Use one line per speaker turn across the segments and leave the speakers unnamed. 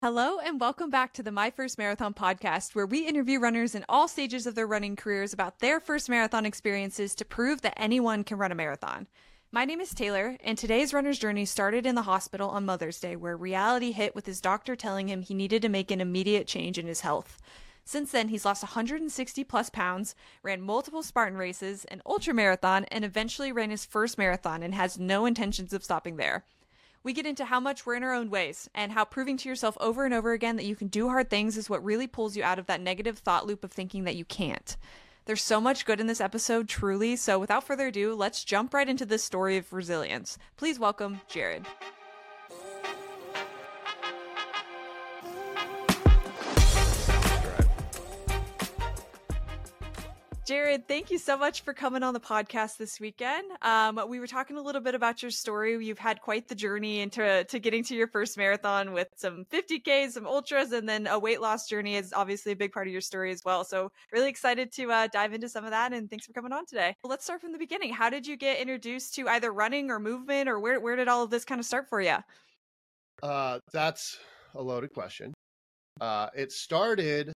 Hello, and welcome back to the My First Marathon podcast, where we interview runners in all stages of their running careers about their first marathon experiences to prove that anyone can run a marathon. My name is Taylor, and today's runner's journey started in the hospital on Mother's Day, where reality hit with his doctor telling him he needed to make an immediate change in his health. Since then, he's lost 160 plus pounds, ran multiple Spartan races, an ultra marathon, and eventually ran his first marathon and has no intentions of stopping there. We get into how much we're in our own ways and how proving to yourself over and over again that you can do hard things is what really pulls you out of that negative thought loop of thinking that you can't. There's so much good in this episode, truly. So without further ado, let's jump right into this story of resilience. Please welcome Jared. Jared, thank you so much for coming on the podcast this weekend. We were talking a little bit about your story. You've had quite the journey into getting to your first marathon with some 50Ks, some ultras, and then a weight loss journey is obviously a big part of your story as well. So really excited to dive into some of that, and thanks for coming on today. Let's start from the beginning. How did you get introduced to either running or movement, or where did all of this kind of start for you?
That's a loaded question. It started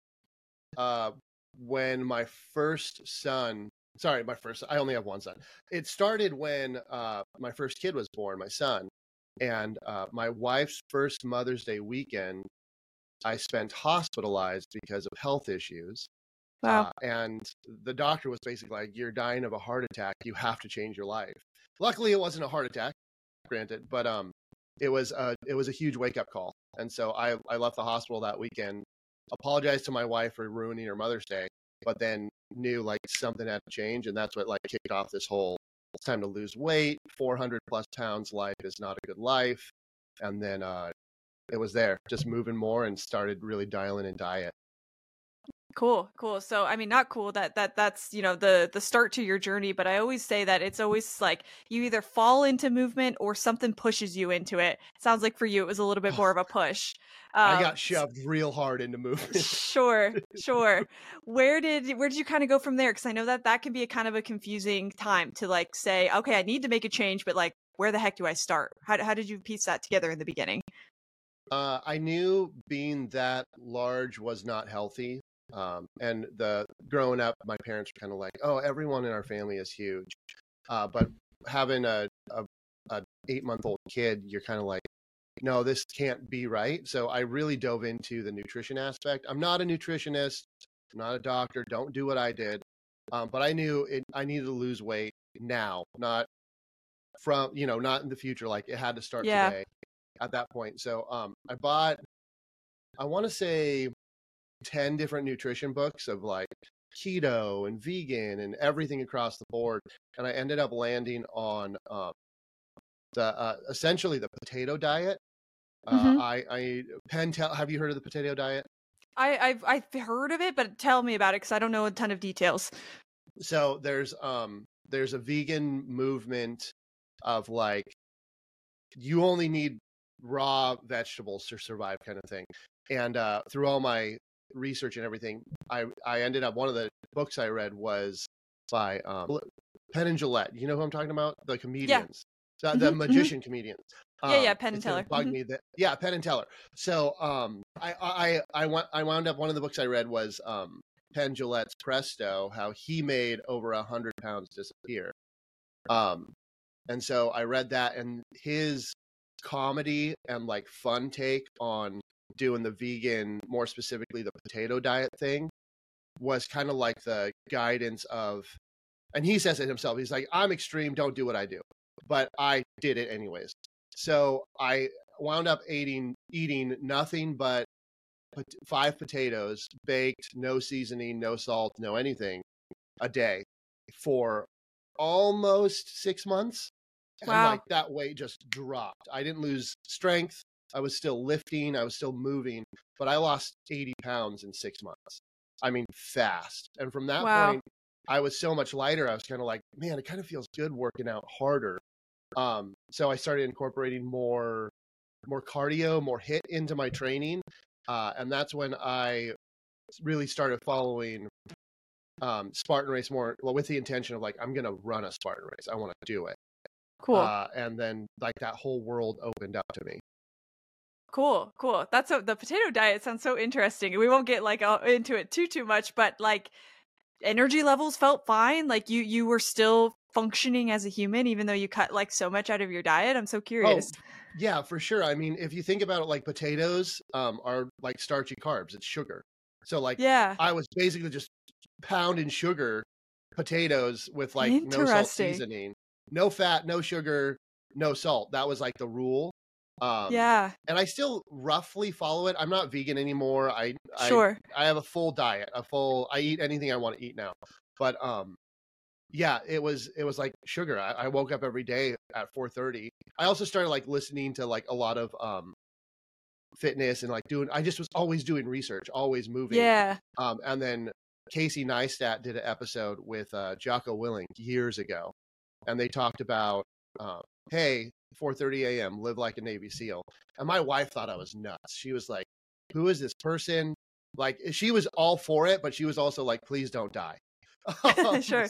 when my first son, I only have one son. It started when my first kid was born, my son. And my wife's first Mother's Day weekend, I spent hospitalized because of health issues.
Wow.
And the doctor was basically like, "You're dying of a heart attack. You have to change your life." Luckily, it wasn't a heart attack, granted, but it was a huge wake up call. And so I left the hospital that weekend, apologized to my wife for ruining her Mother's Day, but then knew like something had to change. And that's what like kicked off this whole, it's time to lose weight, 400 plus pounds, life is not a good life. And then it was there, just moving more and started really dialing in diet.
Cool. So, I mean, not cool that's, the start to your journey, but I always say that it's always like you either fall into movement or something pushes you into it. Sounds like for you, it was a little bit more of a push.
I got shoved real hard into movement.
Sure. Where did you kind of go from there? Because I know that can be a kind of a confusing time to like say, okay, I need to make a change, but like, where the heck do I start? How did you piece that together in the beginning?
I knew being that large was not healthy. And growing up, my parents were kind of like, "Oh, everyone in our family is huge," but having a 8-month-old kid, you're kind of like, "No, this can't be right." So I really dove into the nutrition aspect. I'm not a nutritionist, I'm not a doctor. Don't do what I did, but I knew I needed to lose weight now, not not in the future. Like it had to start today. At that point, so I bought, I want to say, 10 different nutrition books of like keto and vegan and everything across the board, and I ended up landing on essentially the potato diet. Have you heard of the potato diet?
I've heard of it, but tell me about it because I don't know a ton of details.
So there's a vegan movement of like you only need raw vegetables to survive kind of thing, and through all my research and everything, I ended up, one of the books I read was by Penn and Jillette. You know who I'm talking about? The comedians, the magician comedians.
Penn and Teller.
Bugged me that, Penn and Teller. So I wound up, one of the books I read was Penn Jillette's Presto, how he made over 100 pounds disappear. And so I read that, and his comedy and like fun take on doing the vegan, more specifically the potato diet thing, was kind of like the guidance of, and he says it himself, he's like, "I'm extreme, don't do what I do," but I did it anyways. So I wound up eating nothing but 5 potatoes baked, no seasoning, no salt, no anything, a day for almost 6 months. And
wow.
like that weight just dropped. I didn't lose strength. I was still lifting, I was still moving, but I lost 80 pounds in 6 months. I mean, fast. And from that point, I was so much lighter. I was kind of like, man, it kind of feels good working out harder. So I started incorporating more cardio, more HIIT into my training. And that's when I really started following Spartan Race more, with the intention of like, I'm going to run a Spartan Race. I want to do it.
Cool.
And then like that whole world opened up to me.
Cool, cool. The potato diet sounds so interesting. We won't get like into it too much, but like energy levels felt fine. Like you were still functioning as a human, even though you cut like so much out of your diet. I'm so
Oh,
curious.
yeah, for sure. I mean, if you think about it, like potatoes are like starchy carbs. It's sugar. So like
Yeah,
I was basically just pounding sugar potatoes with like no salt
interesting.
seasoning, no fat, no sugar, no salt. That was like the rule. Um,
Yeah,
and I still roughly follow it. I'm not vegan anymore.
sure.
I have a full diet, I eat anything I want to eat now. But yeah, it was like sugar. I woke up every day at 4:30. I also started like listening to like a lot of fitness and like doing. I just was always doing research, always moving.
Yeah.
And then Casey Neistat did an episode with Jocko Willink years ago, and they talked about, hey, 4:30 a.m. live like a Navy SEAL. And my wife thought I was nuts. She was like, "Who is this person?" Like she was all for it, but she was also like, "Please don't die." Um,
Sure.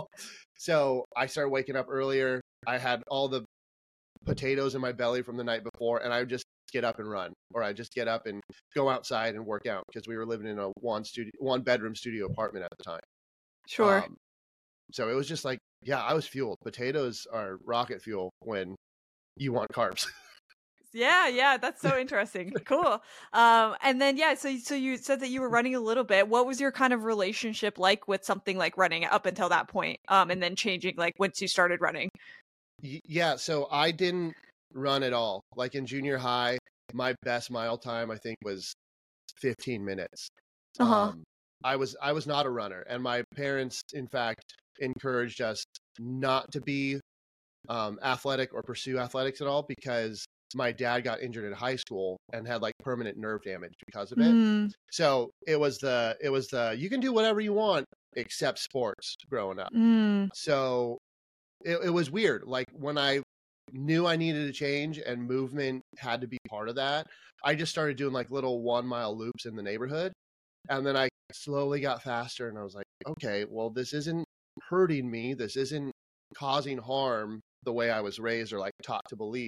so I started waking up earlier. I had all the potatoes in my belly from the night before, and I would just get up and run, or I just get up and go outside and work out because we were living in a one bedroom studio apartment at the time.
Sure.
Um, so it was just like, yeah, I was fueled. Potatoes are rocket fuel when you want carbs.
Yeah, yeah, that's so interesting. Cool. And then yeah, so you said that you were running a little bit. What was your kind of relationship like with something like running up until that point? And then changing like once you started running.
Yeah, so I didn't run at all. Like in junior high, my best mile time I think was 15 minutes.
Uh-huh.
Um, I was not a runner, and my parents, in fact, encouraged us not to be athletic or pursue athletics at all because my dad got injured in high school and had like permanent nerve damage because of it.
Mm,
So it was the you can do whatever you want except sports growing up.
mm,
So it was weird. Like when I knew I needed a change and movement had to be part of that, I just started doing like little 1 mile loops in the neighborhood. And then I slowly got faster and I was like, okay, well, this isn't hurting me. This isn't causing harm the way I was raised or like taught to believe.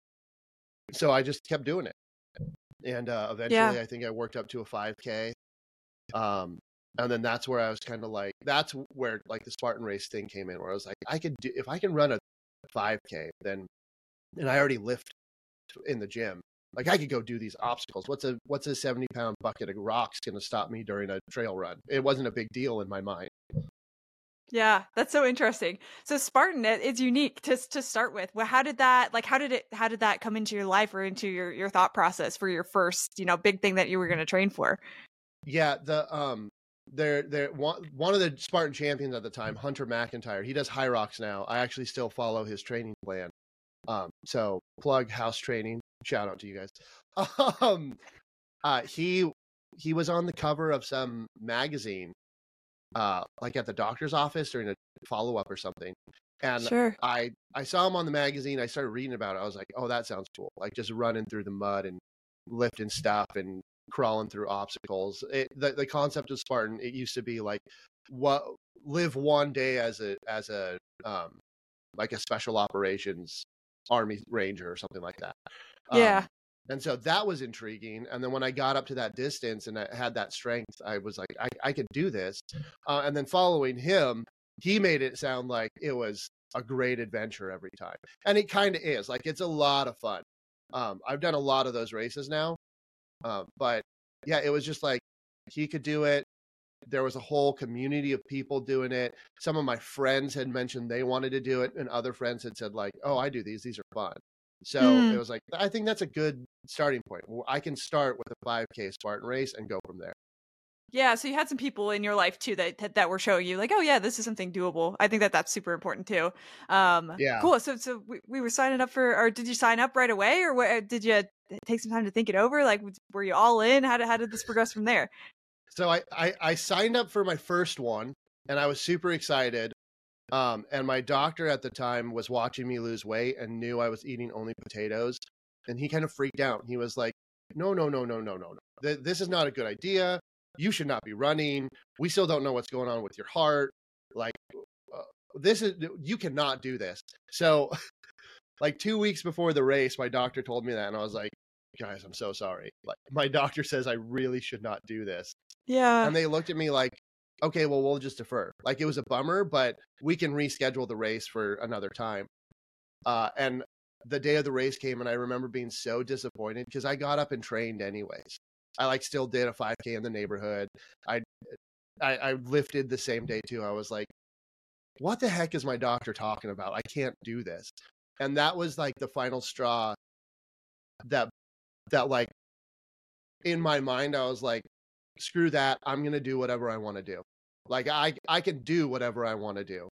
So I just kept doing it. And
yeah.
eventually I think I worked up to a 5K. Um, and then that's where I was kind of like, that's where like the Spartan race thing came in, where I was like, I could do, if I can run a 5K, then, and I already lift in the gym. Like I could go do these obstacles. What's a 70-pound bucket of rocks going to stop me during a trail run? It wasn't a big deal in my mind.
Yeah, that's so interesting. So Spartan it's unique to start with. Well, how did that come into your life or into your thought process for your first, big thing that you were going to train for?
Yeah, they're one of the Spartan champions at the time, Hunter McIntyre. He does High Rocks now. I actually still follow his training plan. So plug house training. Shout out to you guys. Um, he was on the cover of some magazine, like at the doctor's office during a follow up or something. And
Sure.
I saw him on the magazine. I started reading about it. I was like, oh, that sounds cool. Like just running through the mud and lifting stuff and crawling through obstacles. The concept of Spartan, it used to be like what live one day as a like a special operations army ranger or something like that.
Yeah.
Um, and so that was intriguing. And then when I got up to that distance and I had that strength, I was like, I could do this. And then following him, he made it sound like it was a great adventure every time. And it kind of is. Like it's a lot of fun. I've done a lot of those races now. But yeah, it was just like he could do it. There was a whole community of people doing it. Some of my friends had mentioned they wanted to do it, and other friends had said like, "Oh, I do these. These are fun." So it
Mm.
was like, I think that's a good starting point. I can start with a 5K Spartan race and go from there.
Yeah, so you had some people in your life too that were showing you like, oh yeah, this is something doable. I think that's super important too.
Yeah.
Cool. So we were signing up for, or did you sign up right away, or did you take some time to think it over? Like, were you all in? How did this progress from there?
So I signed up for my first one, and I was super excited. And my doctor at the time was watching me lose weight and knew I was eating only potatoes, and he kind of freaked out. He was like, "No, no, no, no, no, no, no. This is not a good idea. You should not be running. We still don't know what's going on with your heart. Like, you cannot do this." So, like 2 weeks before the race, my doctor told me that, and I was like, guys, I'm so sorry. Like, my doctor says I really should not do this.
Yeah.
And they looked at me like, okay, well, we'll just defer. Like, it was a bummer, but we can reschedule the race for another time. And the day of the race came, and I remember being so disappointed because I got up and trained anyways. I like still did a 5K in the neighborhood. I lifted the same day too. I was like, what the heck is my doctor talking about? I can't do this. And that was like the final straw that like in my mind, I was like, screw that. I'm going to do whatever I want to do. Like I can do whatever I want to do.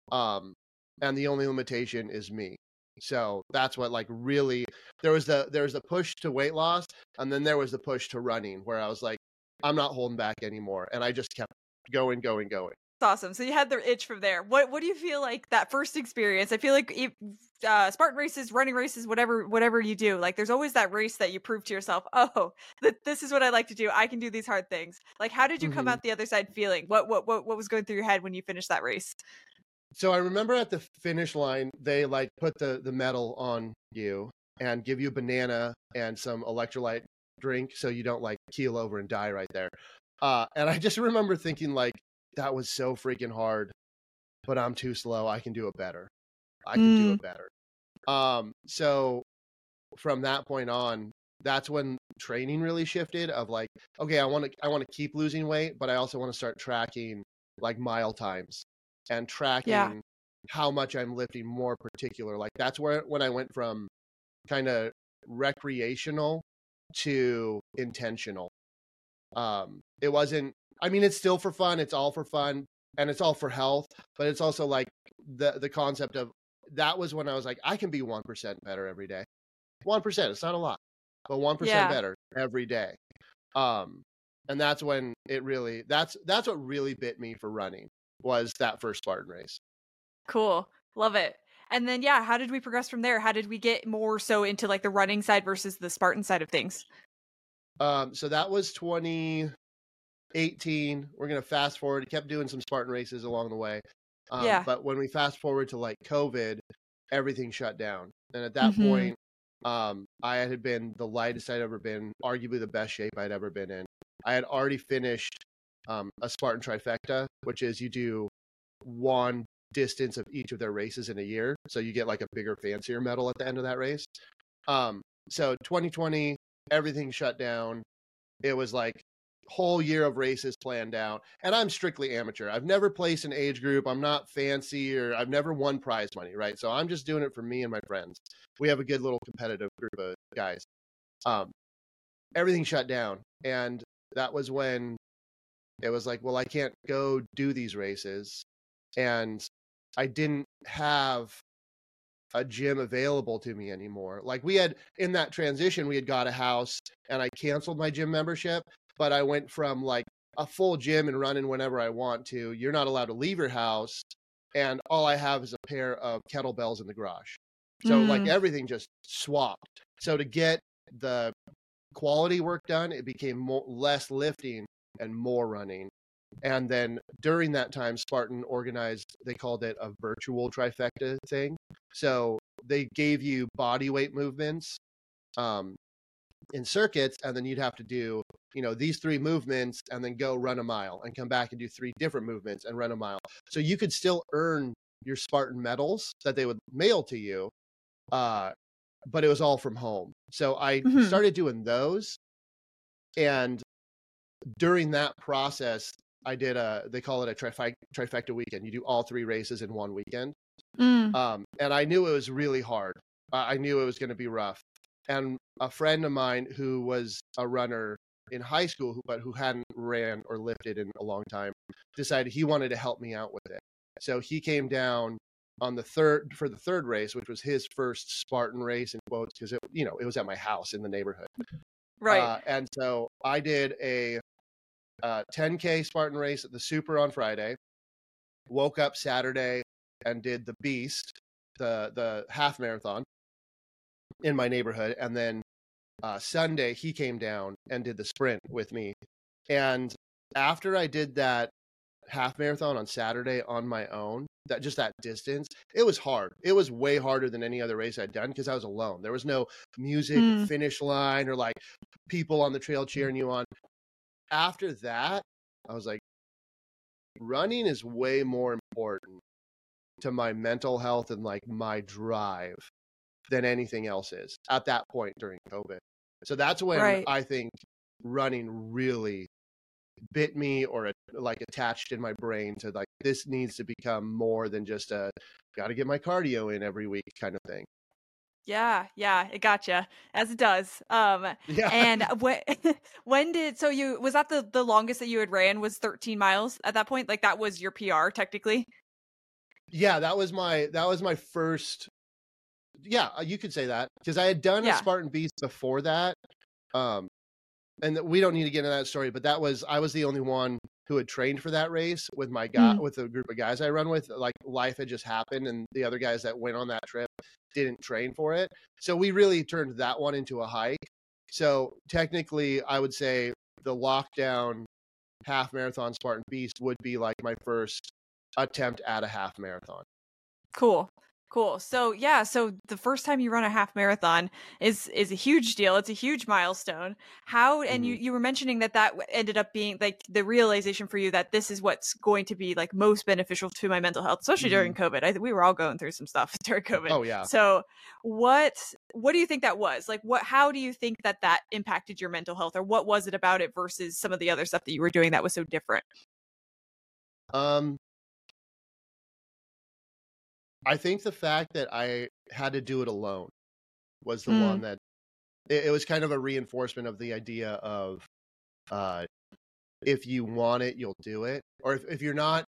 And the only limitation is me. So that's what like really, there was the push to weight loss, and then there was the push to running where I was like, I'm not holding back anymore. And I just kept going.
Awesome. So you had the itch from there. What do you feel like that first experience? I feel like Spartan races, running races, whatever you do, like there's always that race that you prove to yourself, oh, this is what I like to do. I can do these hard things. Like, how did you come out the other side feeling? What was going through your head when you finished that race?
So I remember at the finish line, they like put the medal on you and give you a banana and some electrolyte drink so you don't like keel over and die right there. And I just remember thinking like, that was so freaking hard, but I'm too slow. I can do it better. I can do it better. So from that point on, that's when training really shifted of like, okay, I want to keep losing weight, but I also want to start tracking like mile times and tracking how much I'm lifting more particular. Like that's when I went from kind of recreational to intentional. It wasn't, I mean, it's still for fun. It's all for fun and it's all for health, but it's also like the concept of that was when I was like, I can be 1% better every day. 1%, it's not a lot, but 1% better every day. And that's when it really, that's what really bit me for running was that first Spartan race.
Cool. Love it. And then, how did we progress from there? How did we get more so into like the running side versus the Spartan side of things?
So that was 2018. We're going to fast forward. Kept doing some Spartan races along the way. But when we fast forward to like COVID, everything shut down. And at that point, I had been the lightest I'd ever been, arguably the best shape I'd ever been in. I had already finished a Spartan trifecta, which is you do one distance of each of their races in a year. So you get like a bigger, fancier medal at the end of that race. So 2020, everything shut down. It was like whole year of races planned out. And I'm strictly amateur. I've never placed an age group. I'm not fancy or I've never won prize money, right? So I'm just doing it for me and my friends. We have a good little competitive group of guys. Everything shut down. And that was when it was like, well, I can't go do these races. And I didn't have a gym available to me anymore. Like we had in that transition, we had got a house and I canceled my gym membership, but I went from like a full gym and running whenever I want to, you're not allowed to leave your house. And all I have is a pair of kettlebells in the garage. So like everything just swapped. So to get the quality work done, it became less lifting and more running. And then during that time, Spartan organized, they called it a virtual trifecta thing. So they gave you body weight movements in circuits, and then you'd have to do, these 3 movements and then go run a mile and come back and do 3 different movements and run a mile. So you could still earn your Spartan medals that they would mail to you, but it was all from home. So I started doing those. And during that process, I did they call it a trifecta weekend. You do all 3 races in one weekend. And I knew it was really hard. I knew it was going to be rough. And a friend of mine who was a runner in high school, but who hadn't ran or lifted in a long time, decided he wanted to help me out with it. So he came down on the third race, which was his first Spartan race in quotes, because it was at my house in the neighborhood.
Right.
And so I did a 10K Spartan race at the Super on Friday, woke up Saturday and did the Beast, the half marathon in my neighborhood. And then Sunday he came down and did the sprint with me. And after I did that half marathon on Saturday on my own, that distance, it was hard. It was way harder than any other race I'd done because I was alone. There was no music, finish line, or like people on the trail cheering you on. After that, I was like, running is way more important to my mental health and like my drive than anything else is at that point during COVID. So that's when I think running really bit me or like attached in my brain to like, this needs to become more than just a got to get my cardio in every week kind of thing.
Yeah, it gotcha, as it does. And was that the longest that you had ran was 13 miles at that point? Like that was your PR technically?
Yeah, that was my first. Yeah, you could say that because I had done a Spartan Beast before that. And we don't need to get into that story, but I was the only one who had trained for that race with my guy, with the group of guys I run with. Like life had just happened and the other guys that went on that trip didn't train for it. So we really turned that one into a hike. So technically I would say the lockdown half marathon Spartan Beast would be like my first attempt at a half marathon.
Cool. So the first time you run a half marathon is a huge deal. It's a huge milestone. And you were mentioning that ended up being like the realization for you that this is what's going to be like most beneficial to my mental health, especially during COVID. I think we were all going through some stuff during COVID.
Oh yeah.
So what do you think that was? Like how do you think that impacted your mental health, or what was it about it versus some of the other stuff that you were doing that was so different?
I think the fact that I had to do it alone was the one that it was kind of a reinforcement of the idea of if you want it, you'll do it. Or if you're not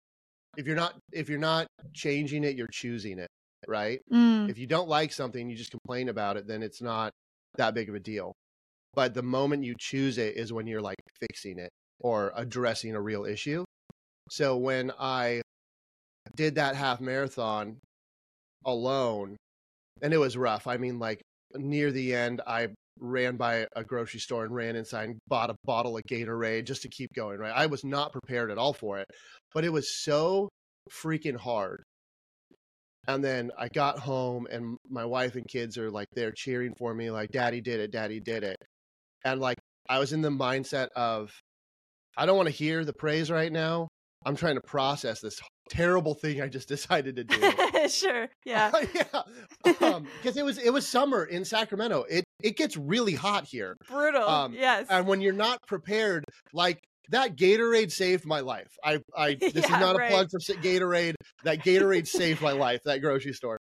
changing it, you're choosing it, right? If you don't like something, you just complain about it, then it's not that big of a deal. But the moment you choose it is when you're like fixing it or addressing a real issue. So when I did that half marathon alone, and it was rough. I mean, like near the end, I ran by a grocery store and ran inside and bought a bottle of Gatorade just to keep going, right? I was not prepared at all for it, but it was so freaking hard. And then I got home and my wife and kids are like, they're cheering for me, like, daddy did it, daddy did it. And like, I was in the mindset of, I don't want to hear the praise right now. I'm trying to process this terrible thing I just decided to do.
Sure. Yeah.
Because it was summer in Sacramento. It gets really hot here.
Brutal. Yes.
And when you're not prepared, like that Gatorade saved my life. This is not a plug for Gatorade. That Gatorade saved my life, that grocery store.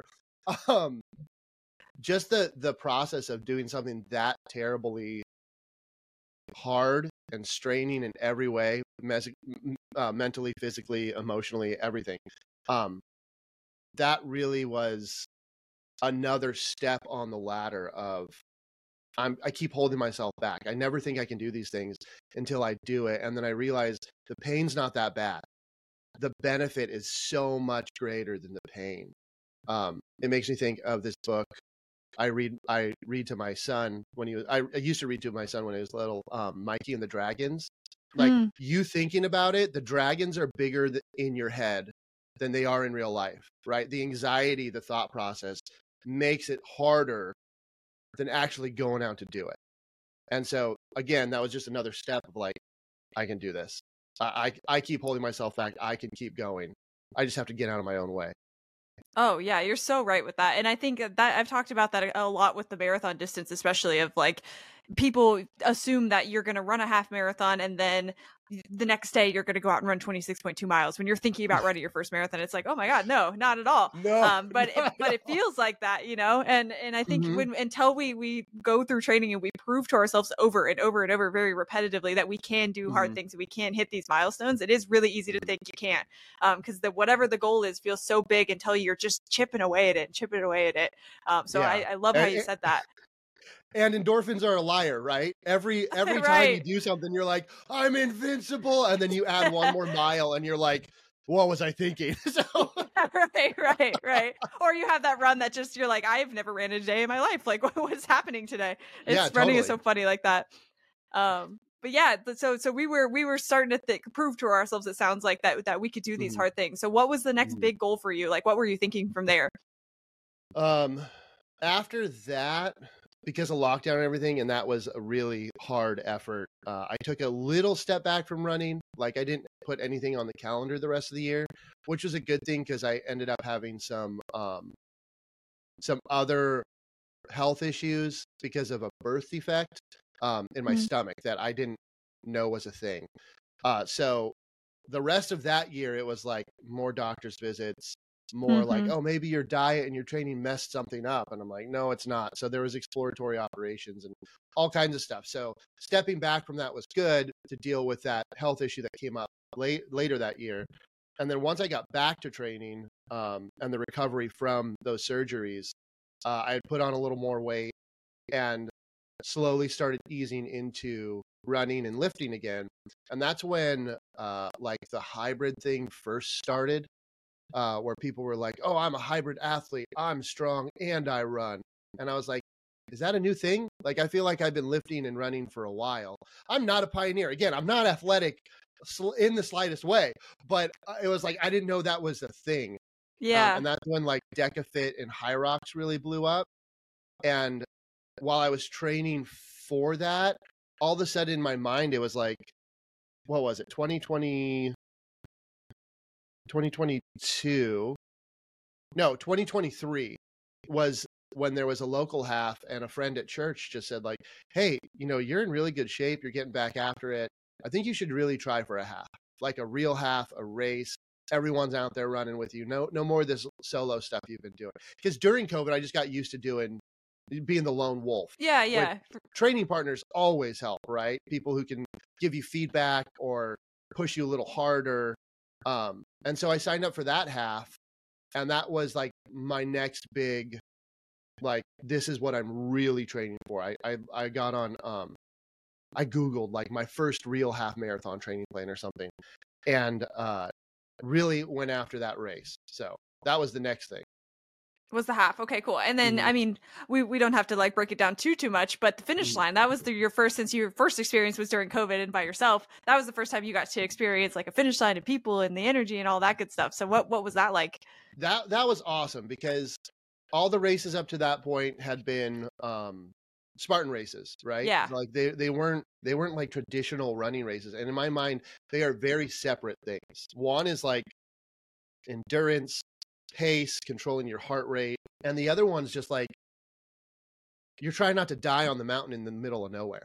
Just the process of doing something that terribly hard and straining in every way, mentally, physically, emotionally, everything. That really was another step on the ladder of I keep holding myself back. I never think I can do these things until I do it. And then I realized the pain's not that bad. The benefit is so much greater than the pain. It makes me think of this book I read to my son when he was, I used to read to my son when he was little, Mikey and the Dragons. Like you thinking about it, the dragons are bigger in your head than they are in real life, right? The anxiety, the thought process makes it harder than actually going out to do it. And so again, that was just another step of like, I can do this. I keep holding myself back. I can keep going. I just have to get out of my own way.
Oh yeah, you're so right with that. And I think that I've talked about that a lot with the marathon distance, especially of like people assume that you're going to run a half marathon and then the next day you're going to go out and run 26.2 miles. When you're thinking about running your first marathon, it's like, oh my God, no, not at all.
No,
but it feels like that, you know? And I think until we go through training and we prove to ourselves over and over and over very repetitively that we can do hard things and we can hit these milestones, it is really easy to think you can't. Because whatever the goal is feels so big until you're just chipping away at it. I love how you said that.
And endorphins are a liar, right? Every time you do something, you're like, I'm invincible. And then you add one more mile and you're like, what was I thinking?
Right. Or you have that run that just, you're like, I've never ran a day in my life. Like, what's happening today? Running is so funny like that. but yeah, so we were starting to prove to ourselves, it sounds like, that we could do these hard things. So what was the next big goal for you? Like, what were you thinking from there?
After that, because of lockdown and everything, and that was a really hard effort, I took a little step back from running. Like, I didn't put anything on the calendar the rest of the year, which was a good thing because I ended up having some other health issues because of a birth defect in my stomach that I didn't know was a thing. So the rest of that year, it was like more doctor's visits, more like, oh, maybe your diet and your training messed something up. And I'm like, no, it's not. So there was exploratory operations and all kinds of stuff. So stepping back from that was good to deal with that health issue that came up later that year. And then once I got back to training and the recovery from those surgeries, I had put on a little more weight and slowly started easing into running and lifting again. And that's when like the hybrid thing first started, where people were like, oh, I'm a hybrid athlete, I'm strong and I run. And I was like, is that a new thing? Like, I feel like I've been lifting and running for a while. I'm not a pioneer. Again, I'm not athletic in the slightest way, but it was like, I didn't know that was a thing.
Yeah.
And that's when like DecaFit and Hyrox really blew up. And while I was training for that, all of a sudden in my mind, it was like, what was it? 2022. No, 2023 was when there was a local half, and a friend at church just said like, hey, you know, you're in really good shape. You're getting back after it. I think you should really try for a half, like a real half, a race. Everyone's out there running with you. No more of this solo stuff you've been doing. Because during COVID, I just got used to being the lone wolf.
Yeah.
Training partners always help, right? People who can give you feedback or push you a little harder. And so I signed up for that half, and that was like my next big, like, this is what I'm really training for. I got on, I Googled like my first real half marathon training plan or something, and really went after that race. So that was the next thing.
Was the half. Okay, cool. And then, I mean, we don't have to like break it down too much, but the finish line, that was your first, since your first experience was during COVID and by yourself, that was the first time you got to experience like a finish line and people and the energy and all that good stuff. So what was that like?
That was awesome, because all the races up to that point had been Spartan races, right?
Yeah.
Like they weren't like traditional running races. And in my mind, they are very separate things. One is like endurance, pace, controlling your heart rate, and the other one's just like you're trying not to die on the mountain in the middle of nowhere.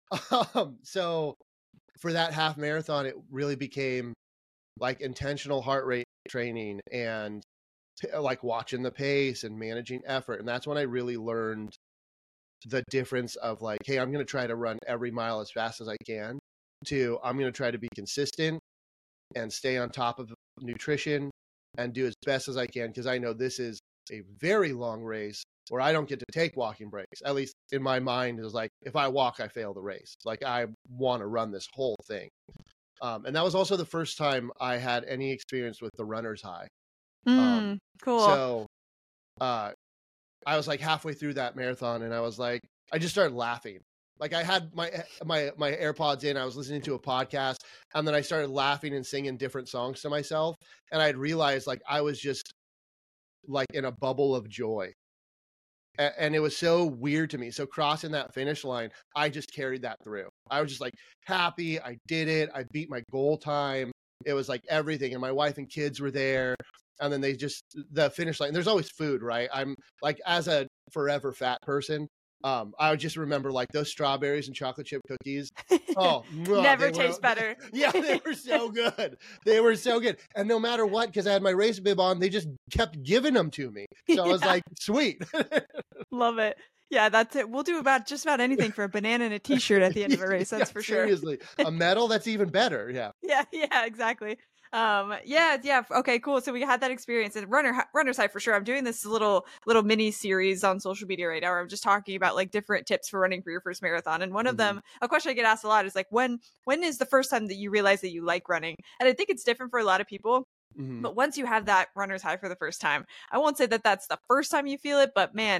So for that half marathon, it really became like intentional heart rate training and like watching the pace and managing effort. And that's when I really learned the difference of like, hey, I'm going to try to run every mile as fast as I can, to I'm going to try to be consistent and stay on top of nutrition and do as best as I can, because I know this is a very long race where I don't get to take walking breaks. At least in my mind, is like, if I walk, I fail the race. Like, I want to run this whole thing. And that was also the first time I had any experience with the runner's high.
Cool.
So I was like halfway through that marathon, and I was like, I just started laughing. Like, I had my AirPods in, I was listening to a podcast, and then I started laughing and singing different songs to myself. And I'd realized like I was just like in a bubble of joy. And it was so weird to me. So crossing that finish line, I just carried that through. I was just like happy. I did it. I beat my goal time. It was like everything. And my wife and kids were there. And then the finish line, there's always food, right? I'm like, as a forever fat person, I would just remember like those strawberries and chocolate chip cookies. Oh,
never tastes better.
Yeah, they were so good. They were so good. And no matter what, because I had my race bib on, they just kept giving them to me. So I was like, sweet.
Love it. Yeah, that's it. We'll do just about anything for a banana and a t-shirt at the end of a race. That's for sure.
Seriously. A medal, that's even better. Yeah.
Yeah, exactly. Yeah. Okay, cool. So we had that experience, and runner's high for sure. I'm doing this little mini series on social media right now where I'm just talking about like different tips for running for your first marathon. And one of them, a question I get asked a lot is like, when is the first time that you realize that you like running? And I think it's different for a lot of people. But once you have that runner's high for the first time, I won't say that that's the first time you feel it, but man,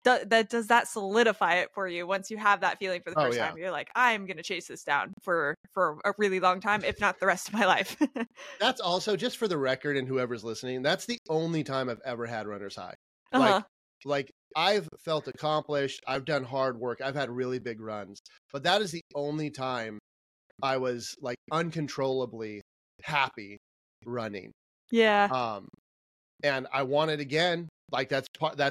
does that solidify it for you once you have that feeling for the
Oh,
first
yeah.
time? You're like, I'm going to chase this down for a really long time, if not the rest of my life.
That's also, just for the record and whoever's listening, that's the only time I've ever had runner's high.
Uh-huh.
Like I've felt accomplished. I've done hard work. I've had really big runs, but that is the only time I was like uncontrollably happy running.
Yeah.
And I want it again. Like that's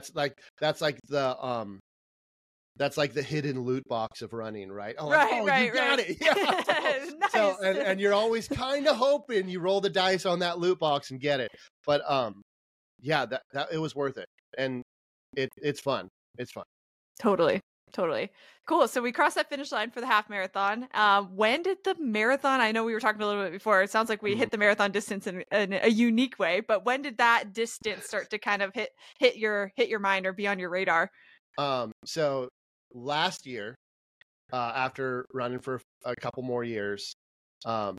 the hidden loot box of running, right? Oh, like,
Right,
you got it. Yeah.
Nice.
So and you're always kind of hoping you roll the dice on that loot box and get it. But yeah, that it was worth it. And it's fun. It's fun.
Totally. Cool. So we crossed that finish line for the half marathon. When did the marathon? I know we were talking a little bit before. It sounds like we hit the marathon distance in a unique way. But when did that distance start to kind of hit your mind or be on your radar?
So last year, after running for a couple more years, my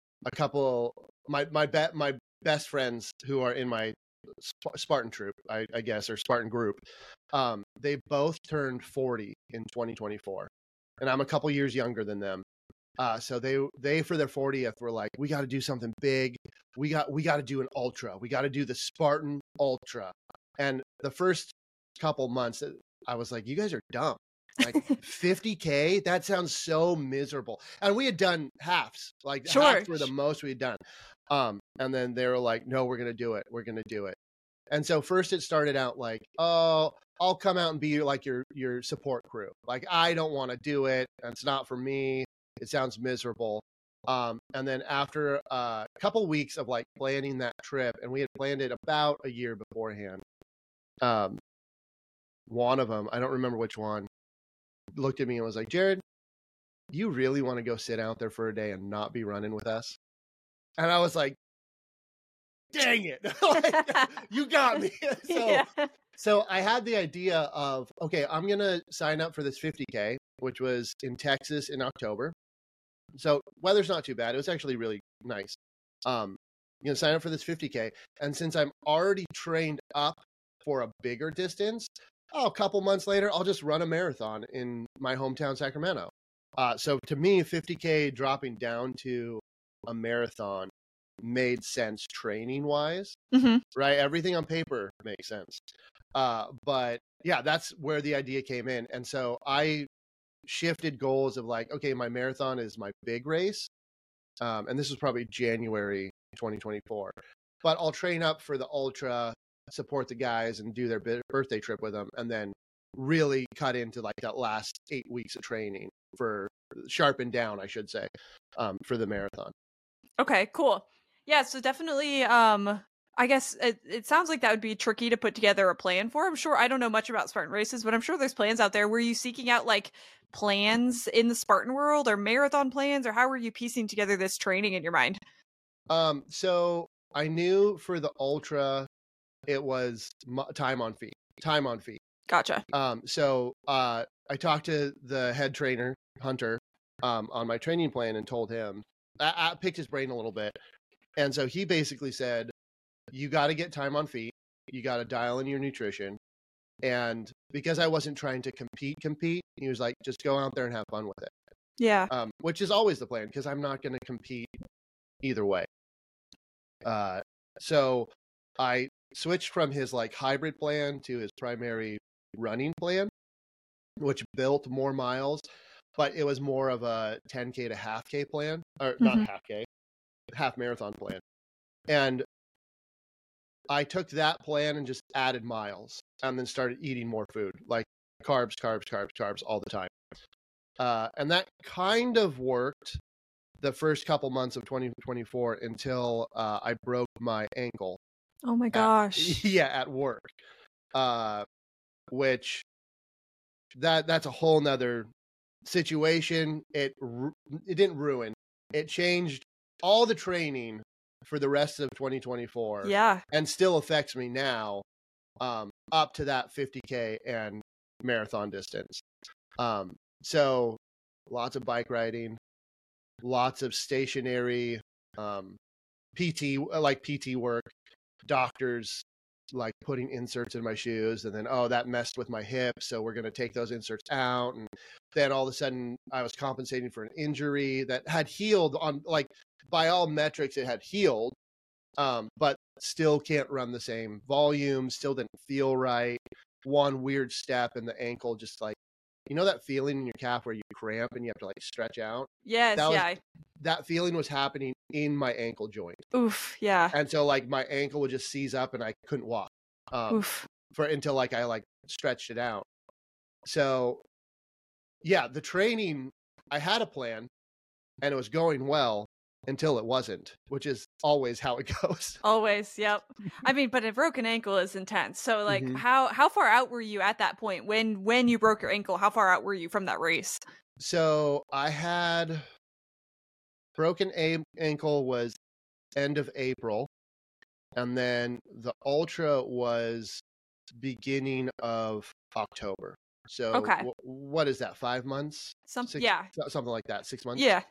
best friends who are in my Spartan troop, I guess, or Spartan group, they both turned 40 in 2024, and I'm a couple years younger than them. So they for their 40th were like, we got to do something big. We got to do an ultra. We got to do the Spartan Ultra. And the first couple months, I was like, you guys are dumb. Like 50K, that sounds so miserable. And we had done halves, like halves were the most we had done. And then they were like, no, we're gonna do it. We're gonna do it. And so first it started out like, oh, I'll come out and be like your support crew. Like, I don't want to do it. It's not for me. It sounds miserable. And then after a couple weeks of like planning that trip, and we had planned it about a year beforehand, one of them, I don't remember which one, looked at me and was like, Jared, you really want to go sit out there for a day and not be running with us? And I was like, dang it. Like, you got me. So I had the idea of, okay, I'm going to sign up for this 50K, which was in Texas in October. So weather's not too bad. It was actually really nice. Sign up for this 50K. And since I'm already trained up for a bigger distance, a couple months later, I'll just run a marathon in my hometown, Sacramento. So to me, 50K dropping down to a marathon made sense training wise, right? Everything on paper makes sense. But yeah, that's where the idea came in. And so I shifted goals of like, okay, my marathon is my big race. And this was probably January 2024, but I'll train up for the ultra, support the guys and do their birthday trip with them, and then really cut into like that last 8 weeks of training for sharpen down, I should say, for the marathon.
Okay, cool. Yeah, so definitely I guess it sounds like that would be tricky to put together a plan for. I'm sure, I don't know much about Spartan races, but I'm sure there's plans out there. Were you seeking out like plans in the Spartan world or marathon plans, or how were you piecing together this training in your mind?
So I knew for the ultra, it was time on feet.
Gotcha.
So I talked to the head trainer, Hunter, on my training plan and told him, I picked his brain a little bit. And so he basically said, you got to get time on feet. You got to dial in your nutrition. And because I wasn't trying to compete, he was like, just go out there and have fun with it.
Yeah.
Which is always the plan, because I'm not going to compete either way. So I switched from his like hybrid plan to his primary running plan, which built more miles, but it was more of a 10K to half K plan, or not half K, half marathon plan. And I took that plan and just added miles and then started eating more food, like carbs all the time. And that kind of worked the first couple months of 2024 until I broke my ankle.
Oh my gosh.
At work. Which that's a whole nother situation. It didn't ruin. It changed all the training for the rest of 2024.
Yeah.
And still affects me now, up to that 50K and marathon distance. So lots of bike riding, lots of stationary PT work, doctors, like putting inserts in my shoes, and then, oh, that messed with my hip, so we're going to take those inserts out. And then all of a sudden I was compensating for an injury that had healed on, like, by all metrics it had healed, but still can't run the same volume, still didn't feel right. One weird step and the ankle just, like, you know that feeling in your calf where you cramp and you have to like stretch out?
Yes,
That feeling was happening in my ankle joint.
Oof, yeah.
And so like my ankle would just seize up and I couldn't walk until like I like stretched it out. So yeah, the training, I had a plan and it was going well until it wasn't, which is always how it goes.
Always, yep. I mean, but a broken ankle is intense. So like
Mhm.
how far out were you at that point when you broke your ankle? How far out were you from that race?
So I had broken ankle was end of April, and then the ultra was beginning of October. So
Okay.
what is that? 5 months?
Yeah.
Something like that. 6 months.
Yeah.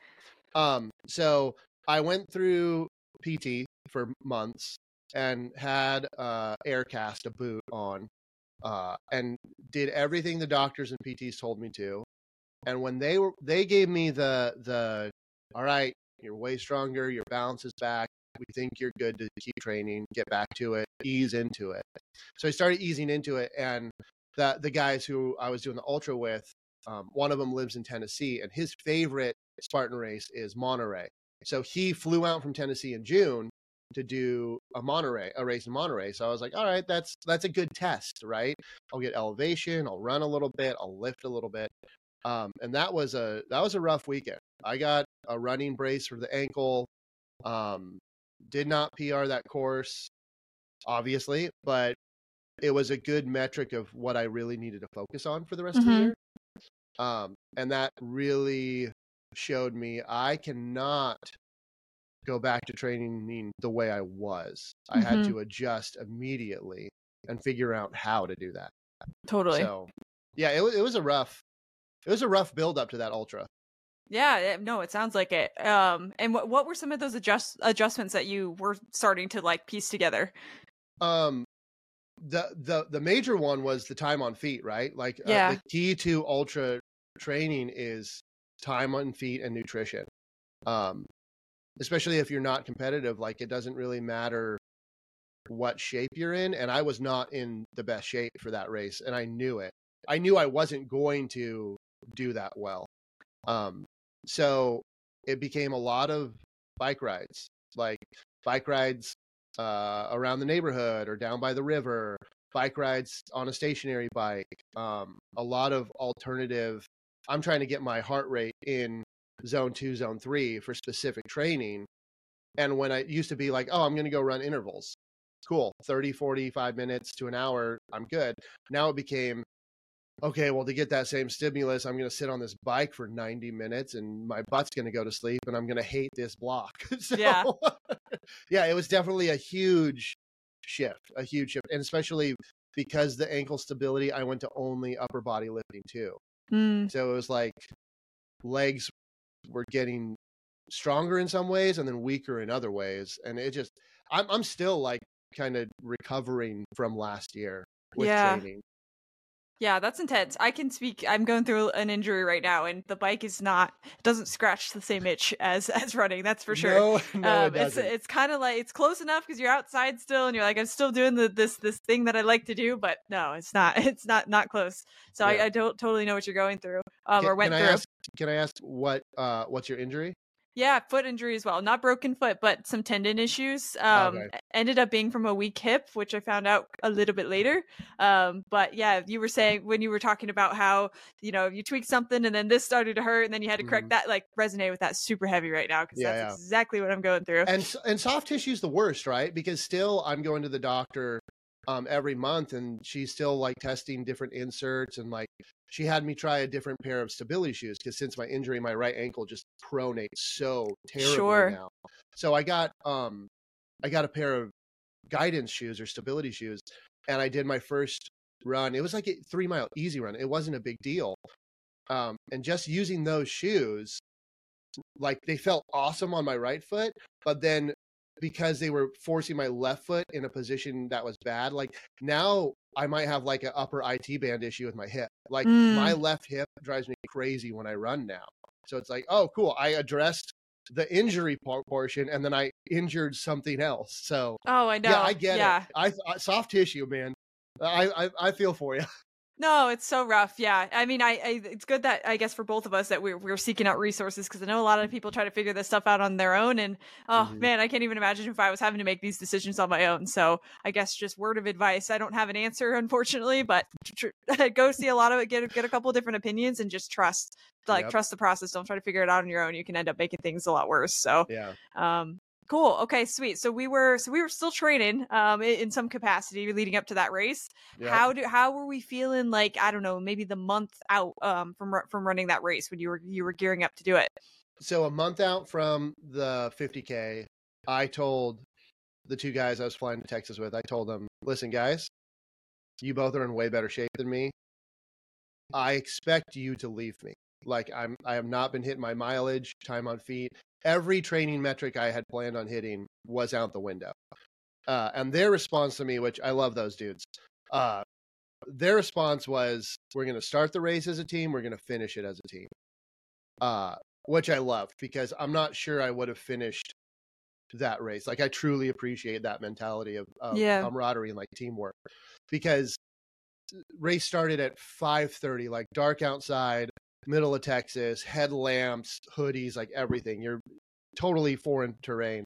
So I went through PT for months and had Aircast, a boot on, and did everything the doctors and PTs told me to. And when they gave me the all right, you're way stronger, your balance is back, we think you're good to keep training, get back to it, ease into it. So I started easing into it, and the guys who I was doing the ultra with, one of them lives in Tennessee, and his favorite Spartan race is Monterey. So he flew out from Tennessee in June to do a race in Monterey. So I was like, all right, that's a good test, right? I'll get elevation, I'll run a little bit, I'll lift a little bit. And that was a rough weekend. I got a running brace for the ankle. Did not PR that course, obviously, but it was a good metric of what I really needed to focus on for the rest of the year. And that really showed me I cannot go back to training the way I was. I had to adjust immediately and figure out how to do that.
Totally.
So yeah, it was a rough build up to that ultra.
Yeah, no, it sounds like it. And what were some of those adjustments that you were starting to like piece together?
The major one was the time on feet, right? Like
Yeah.
the key to ultra training is time on feet and nutrition. Especially if you're not competitive, like it doesn't really matter what shape you're in. And I was not in the best shape for that race, and I knew it. I knew I wasn't going to do that well. So it became a lot of bike rides, around the neighborhood or down by the river, bike rides on a stationary bike, a lot of alternative. I'm trying to get my heart rate in zone 2, zone 3 for specific training. And when I used to be like, oh, I'm going to go run intervals. Cool. 30, 45 minutes to an hour. I'm good. Now it became, okay, well, to get that same stimulus, I'm going to sit on this bike for 90 minutes and my butt's going to go to sleep and I'm going to hate this block. So, yeah, it was definitely a huge shift. And especially because the ankle stability, I went to only upper body lifting too. So it was like legs were getting stronger in some ways and then weaker in other ways. And it just, I'm still like kind of recovering from last year with training.
Yeah, that's intense. I can speak. I'm going through an injury right now, and the bike doesn't scratch the same itch as running. That's for sure.
No, it doesn't.
It's kind of like it's close enough because you're outside still, and you're like, I'm still doing this thing that I like to do, but no, it's not. It's not close. So yeah. I don't totally know what you're going through or went through.
Can I ask what's your injury?
Yeah, foot injury as well. Not broken foot, but some tendon issues. Ended up being from a weak hip, which I found out a little bit later. But yeah, you were saying when you were talking about how, you tweaked something and then this started to hurt and then you had to correct that, like resonate with that super heavy right now because that's exactly what I'm going through.
And soft tissue is the worst, right? Because still I'm going to the doctor every month and she's still like testing different inserts and like she had me try a different pair of stability shoes because since my injury, my right ankle just pronates so terribly now. So I got a pair of guidance shoes or stability shoes and I did my first run. It was like a 3-mile easy run. It wasn't a big deal. And just using those shoes, like they felt awesome on my right foot, but then because they were forcing my left foot in a position that was bad. Like now I might have like an upper IT band issue with my hip. Like my left hip drives me crazy when I run now. So it's like, oh, cool. I addressed the injury portion and then I injured something else. So
oh, I know.
Yeah, I get it. I soft tissue, man. I feel for you.
No, it's so rough. Yeah. I mean, it's good that I guess for both of us that we're seeking out resources, because I know a lot of people try to figure this stuff out on their own. And man, I can't even imagine if I was having to make these decisions on my own. So I guess just word of advice. I don't have an answer, unfortunately, but go see a lot of it, get a couple of different opinions, and just trust the process. Don't try to figure it out on your own. You can end up making things a lot worse. So yeah. Cool. Okay, sweet. So we were still training in some capacity leading up to that race. Yep. How were we feeling, like, I don't know, maybe the month out from running that race when you were gearing up to do it?
So a month out from the 50K, I told the two guys I was flying to Texas with, I told them, listen, guys, you both are in way better shape than me. I expect you to leave me. Like I have not been hitting my mileage, time on feet. Every training metric I had planned on hitting was out the window. And their response to me, which I love those dudes, their response was, we're going to start the race as a team. We're going to finish it as a team, which I loved, because I'm not sure I would have finished that race. Like I truly appreciate that mentality of camaraderie and like teamwork, because race started at 5:30, like dark outside, middle of Texas, headlamps, hoodies, like everything. You're totally foreign terrain.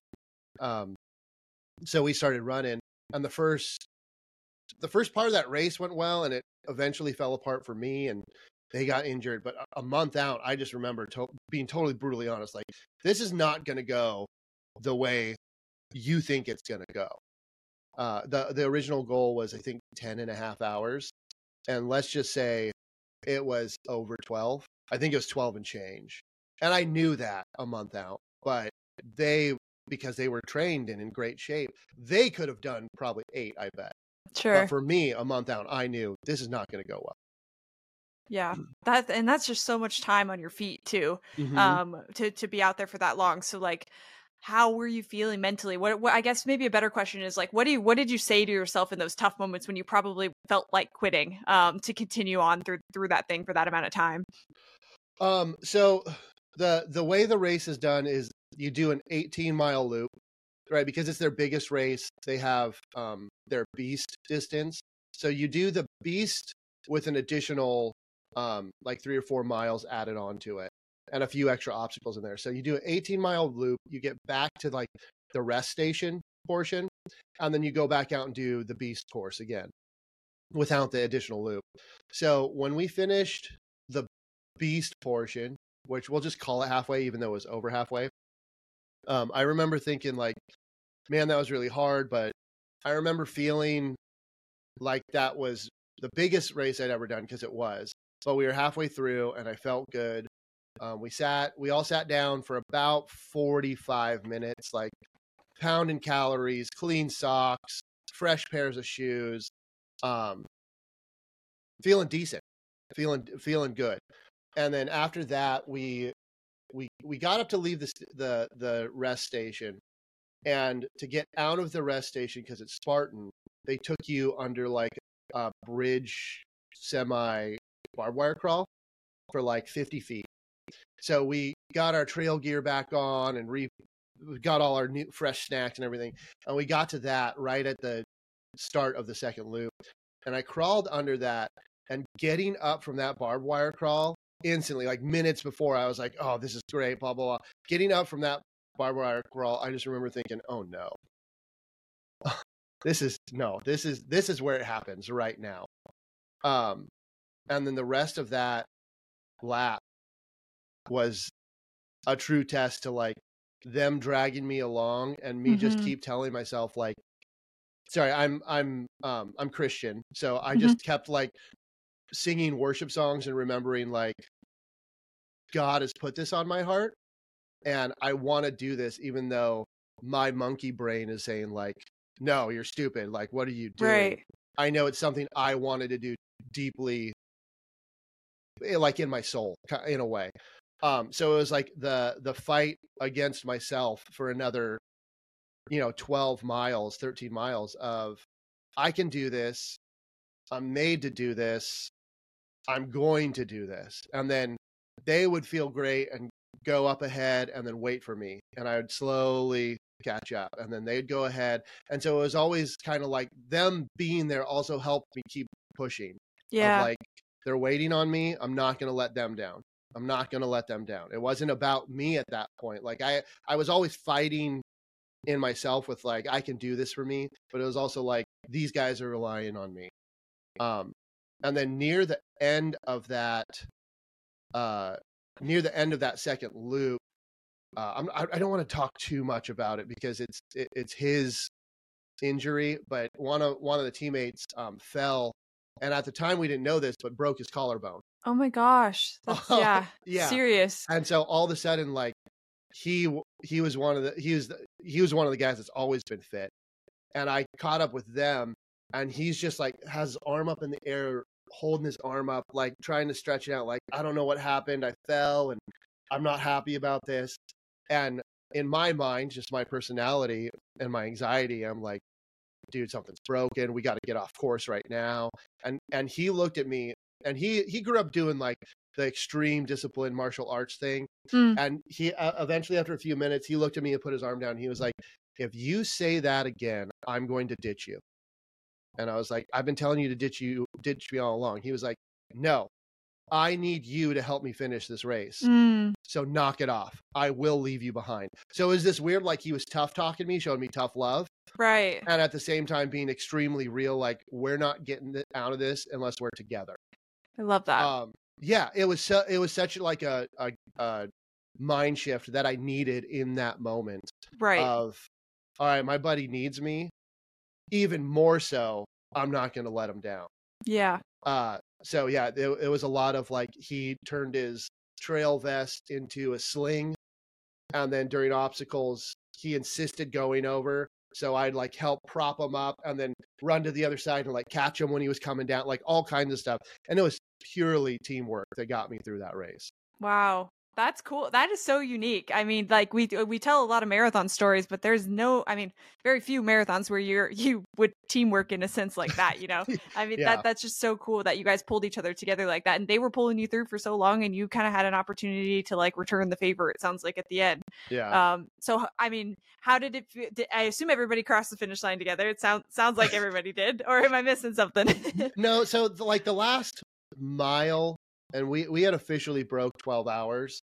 So we started running, and the first part of that race went well, and it eventually fell apart for me, and they got injured. But a month out, I just remember being totally brutally honest, like, this is not going to go the way you think it's going to go. The original goal was, I think, 10.5 hours. And let's just say it was over 12. I think it was 12 and change. And I knew that a month out, but because they were trained and in great shape, they could have done probably 8, I bet.
Sure.
But for me, a month out, I knew this is not going to go well.
Yeah, that's just so much time on your feet too, to be out there for that long. So like, how were you feeling mentally? What I guess maybe a better question is like, what did you say to yourself in those tough moments when you probably felt like quitting, to continue on through that thing for that amount of time?
So the way the race is done is you do an 18-mile loop, right? Because it's their biggest race. They have their beast distance. So you do the beast with an additional like 3 or 4 miles added onto it, and a few extra obstacles in there. So you do an 18-mile loop, you get back to like the rest station portion, and then you go back out and do the beast course again without the additional loop. So when we finished the beast portion, which we'll just call it halfway, even though it was over halfway, I remember thinking like, man, that was really hard. But I remember feeling like that was the biggest race I'd ever done, because it was. But we were halfway through and I felt good. We all sat down for about 45 minutes, like pounding calories, clean socks, fresh pairs of shoes, feeling decent, feeling good. And then after that, we got up to leave the rest station, and to get out of the rest station, because it's Spartan, they took you under like a bridge semi barbed wire crawl for like 50 feet. So we got our trail gear back on, and we got all our new fresh snacks and everything. And we got to that right at the start of the second loop. And I crawled under that, and getting up from that barbed wire crawl instantly, like minutes before, I was like, oh, this is great, blah, blah, blah. Getting up from that barbed wire crawl, I just remember thinking, oh no, this is where it happens right now. And then the rest of that lap was a true test to like them dragging me along, and me just keep telling myself like, sorry, I'm Christian, so I just kept like singing worship songs and remembering like, God has put this on my heart and I want to do this, even though my monkey brain is saying like, no, you're stupid, like, what are you doing? Right. I know it's something I wanted to do deeply, like in my soul, in a way. So it was like the fight against myself for another 12 miles, 13 miles of, I can do this. I'm made to do this. I'm going to do this. And then they would feel great and go up ahead and then wait for me. And I would slowly catch up, and then they'd go ahead. And so it was always kind of like them being there also helped me keep pushing.
Yeah.
Of like, they're waiting on me. I'm not going to let them down. I'm not going to let them down. It wasn't about me at that point. Like I was always fighting in myself with like, I can do this for me, but it was also like, these guys are relying on me. And then near the end of that second loop, I don't want to talk too much about it because it's his injury, but one of the teammates fell, and at the time we didn't know this, but broke his collarbone.
Oh my gosh. That's, yeah. Serious.
And so all of a sudden, like he was one of the guys that's always been fit, and I caught up with them, and he's just like has his arm up in the air, holding his arm up, like trying to stretch it out, like, I don't know what happened. I fell and I'm not happy about this. And in my mind, just my personality and my anxiety, I'm like, dude, something's broken. We got to get off course right now. And he looked at me, and he grew up doing like the extreme discipline martial arts thing. And he eventually, after a few minutes, he looked at me and put his arm down. He was like, if you say that again, I'm going to ditch you. And I was like, I've been telling you to ditch me all along. He was like, no, I need you to help me finish this race. So knock it off. I will leave you behind. So is this weird? Like he was tough talking to me, showing me tough love.
Right.
And at the same time being extremely real. Like, we're not getting out of this unless we're together.
I love that.
Yeah, it was such like a mind shift that I needed in that moment.
Right.
Of, all right, my buddy needs me. Even more so, I'm not going to let him down.
Yeah.
So yeah, it was a lot of like, he turned his trail vest into a sling, and then during obstacles, he insisted going over. So I'd like help prop him up and then run to the other side and like catch him when he was coming down, like all kinds of stuff. And it was purely teamwork that got me through that race.
Wow. That's cool. That is so unique. I mean, like we tell a lot of marathon stories, but there's very few marathons where you would teamwork in a sense like that, you know? I mean,
Yeah.
that's just so cool that you guys pulled each other together like that, and they were pulling you through for so long, and you kind of had an opportunity to like return the favor, it sounds like, at the end.
Yeah.
So I mean, how did it I assume everybody crossed the finish line together. It sounds like everybody did, or am I missing something?
No, so like the last mile, and we had officially broke 12 hours.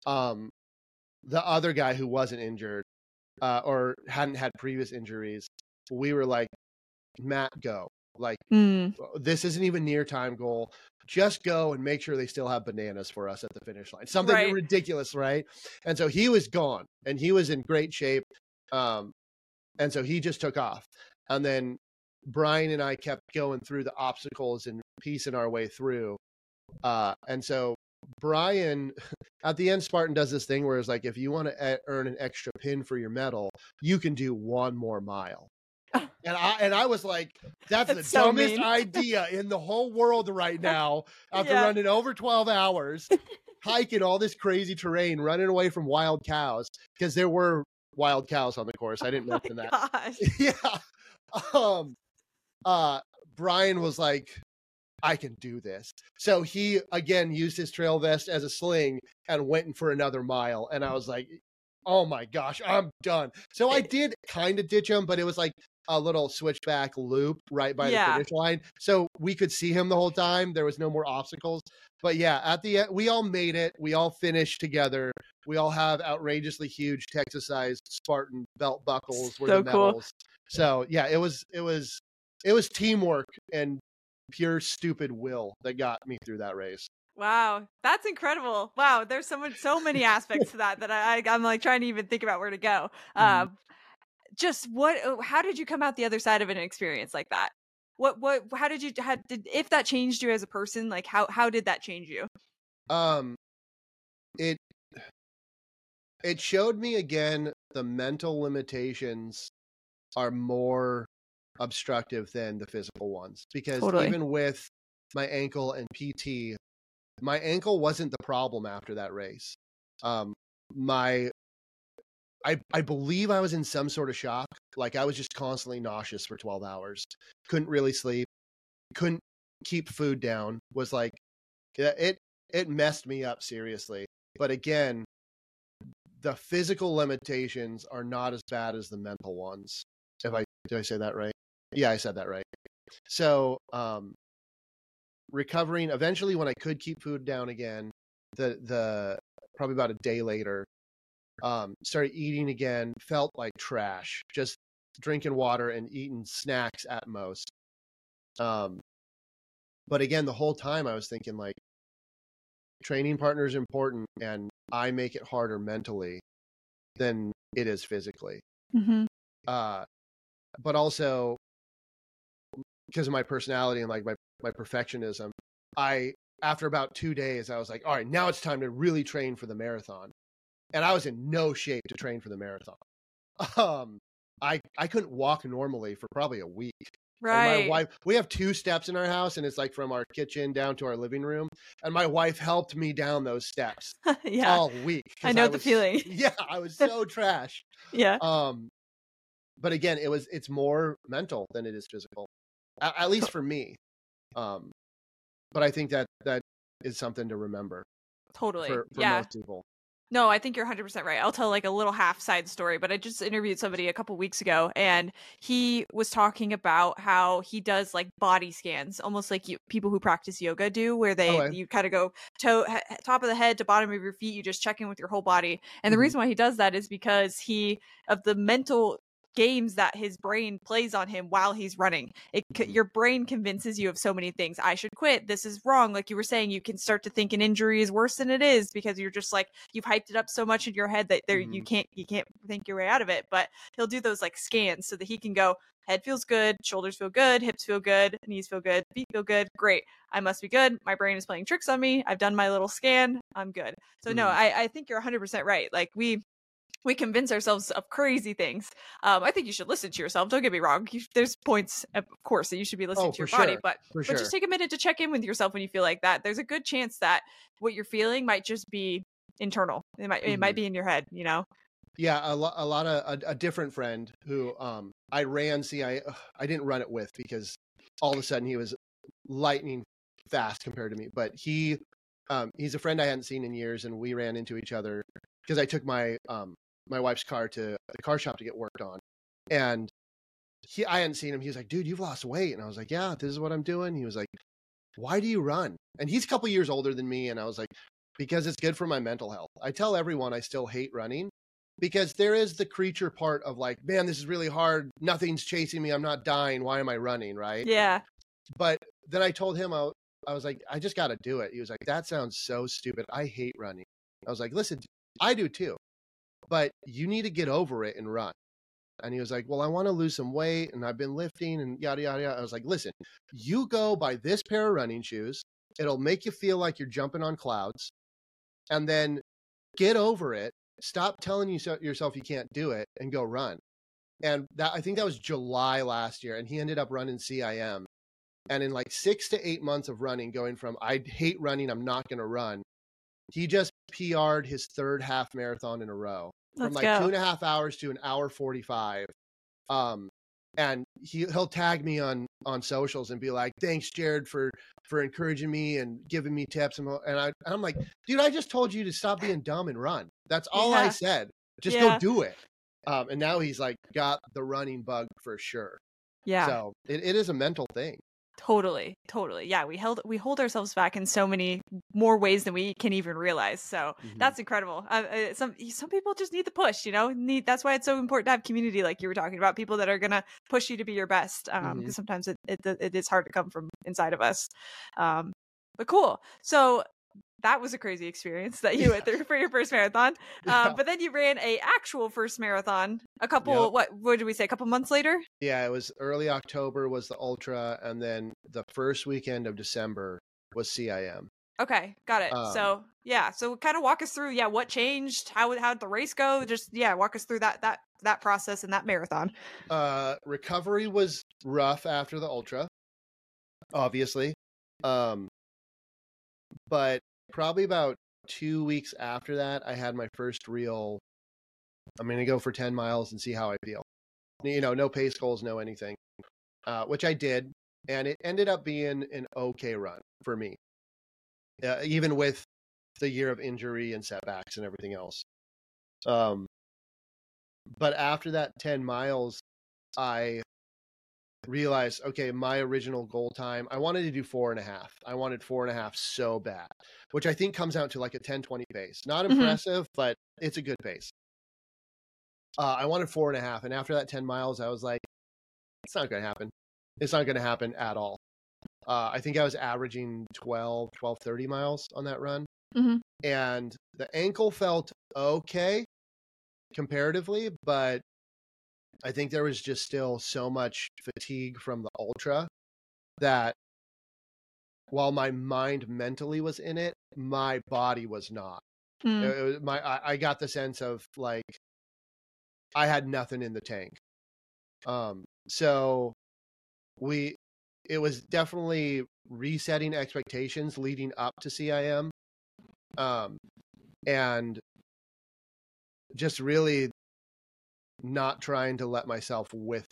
The other guy who wasn't injured, or hadn't had previous injuries, we were like, Matt, go. Like, this isn't even near time goal. Just go and make sure they still have bananas for us at the finish line. Something ridiculous, right? And so he was gone, and he was in great shape. And so he just took off. And then Brian and I kept going through the obstacles and piecing our way through. And so Brian, at the end, Spartan does this thing where it's like, if you want to earn an extra pin for your medal, you can do one more mile. And I was like, that's the
so
dumbest
mean.
idea in the whole world right now. After running over 12 hours, hiking all this crazy terrain, running away from wild cows, because there were wild cows on the course. I didn't mention that.
Gosh.
Yeah. Brian was like, I can do this. So he again used his trail vest as a sling and went in for another mile. And I was like, oh my gosh, I'm done. So I did kind of ditch him, but it was like a little switchback loop right by the finish line. So we could see him the whole time. There was no more obstacles. But yeah, at the end, we all made it. We all finished together. We all have outrageously huge Texas-sized Spartan belt buckles with the medals. Cool. So yeah, it was teamwork and pure stupid will that got me through that race.
Wow, that's incredible. Wow, there's so many aspects to that I'm like trying to even think about where to go. Just how did you come out the other side of an experience like that? If that changed you as a person, like how did that change you?
It showed me again the mental limitations are more obstructive than the physical ones, because even with my ankle and PT, my ankle wasn't the problem after that race. I believe I was in some sort of shock. Like I was just constantly nauseous for 12 hours. Couldn't really sleep. Couldn't keep food down. Was like it messed me up seriously. But again, the physical limitations are not as bad as the mental ones. Did I say that right? Yeah, I said that right. So recovering eventually when I could keep food down again, the probably about a day later, started eating again, felt like trash, just drinking water and eating snacks at most. But again, the whole time I was thinking like training partner is important and I make it harder mentally than it is physically.
Mm-hmm.
But also because of my personality and like my perfectionism, after about 2 days, I was like, all right, now it's time to really train for the marathon. And I was in no shape to train for the marathon. I couldn't walk normally for probably a week.
Right.
And my wife, we have 2 steps in our house, and it's like from our kitchen down to our living room. And my wife helped me down those steps
Yeah.
all week.
I know the feeling.
Yeah, I was so trash.
Yeah.
But again, it's more mental than it is physical, at least for me. But I think that is something to remember.
Totally.
For
yeah.
most people.
No, I think you're 100% right. I'll tell like a little half side story, but I just interviewed somebody a couple weeks ago and he was talking about how he does like body scans, almost like people who practice yoga do, where you kind of go top of the head to bottom of your feet. You just check in with your whole body. And the reason why he does that is because of the mental games that his brain plays on him while he's running. Your brain convinces you of so many things. I should quit. This is wrong. Like you were saying, you can start to think an injury is worse than it is because you're just like, you've hyped it up so much in your head that you can't think your way out of it. But he'll do those like scans so that he can go, head feels good, shoulders feel good, hips feel good, knees feel good, feet feel good. Great. I must be good. My brain is playing tricks on me. I've done my little scan. I'm good. So no, I think you're 100% right. Like we convince ourselves of crazy things. I think you should listen to yourself. Don't get me wrong. There's points, of course, that you should be listening to your body, but just take a minute to check in with yourself when you feel like that. There's a good chance that what you're feeling might just be internal. It might be in your head, you know?
Yeah, a different friend who I ran I didn't run it with because all of a sudden he was lightning fast compared to me. But he's a friend I hadn't seen in years, and we ran into each other because I took my wife's car to the car shop to get worked on. And I hadn't seen him. He was like, dude, you've lost weight. And I was like, yeah, this is what I'm doing. He was like, why do you run? And he's a couple years older than me. And I was like, because it's good for my mental health. I tell everyone I still hate running because there is the creature part of like, man, this is really hard. Nothing's chasing me. I'm not dying. Why am I running? Right.
Yeah.
But then I told him, I was like, I just got to do it. He was like, that sounds so stupid. I hate running. I was like, listen, I do too. But you need to get over it and run. And he was like, well, I want to lose some weight and I've been lifting and yada, yada, yada. I was like, listen, you go buy this pair of running shoes. It'll make you feel like you're jumping on clouds. And then get over it. Stop telling yourself you can't do it and go run. And I think that was July last year. And he ended up running CIM. And in like 6 to 8 months of running, going from I hate running, I'm not going to run, he just PR'd his 3rd half marathon in a row. From like 2.5 hours to 1:45. And he'll tag me on socials and be like, thanks, Jared, for encouraging me and giving me tips. And I'm like, dude, I just told you to stop being dumb and run. That's all I said. Just go do it. And now he's like got the running bug for sure.
Yeah.
So it is a mental thing.
Totally. Yeah, we hold ourselves back in so many more ways than we can even realize. So that's incredible. Some people just need the push, you know. That's why it's so important to have community, like you were talking about, people that are gonna push you to be your best. Because sometimes it is hard to come from inside of us. But cool. So that was a crazy experience that you went through for your first marathon. But then you ran a actual first marathon a couple, what did we say? A couple months later? Yeah,
it was early October was the ultra. And then the first weekend of December was CIM.
Okay. Got it. So kind of walk us through, what changed? How did the race go? Just, walk us through that process and that marathon.
Recovery was rough after the ultra, obviously. But probably about 2 weeks after that, I had my first real I'm going to go for 10 miles and see how I feel. You know, no pace goals, no anything, which I did. And it ended up being an okay run for me, even with the year of injury and setbacks and everything else. But after that 10 miles, I realized, okay, my original goal time, I wanted to do 4.5. I wanted 4.5 so bad, which I think comes out to like a 10:20 pace. Not impressive, but it's a good pace. I wanted 4.5. And after that 10 miles, I was like, it's not going to happen. It's not going to happen at all. I think I was averaging 12:30 miles on that run. And the ankle felt okay comparatively, but I think there was just still so much fatigue from the ultra that while my mind mentally was in it, my body was not. It was I got the sense of like I had nothing in the tank. So it was definitely resetting expectations leading up to CIM. And just really not trying to let myself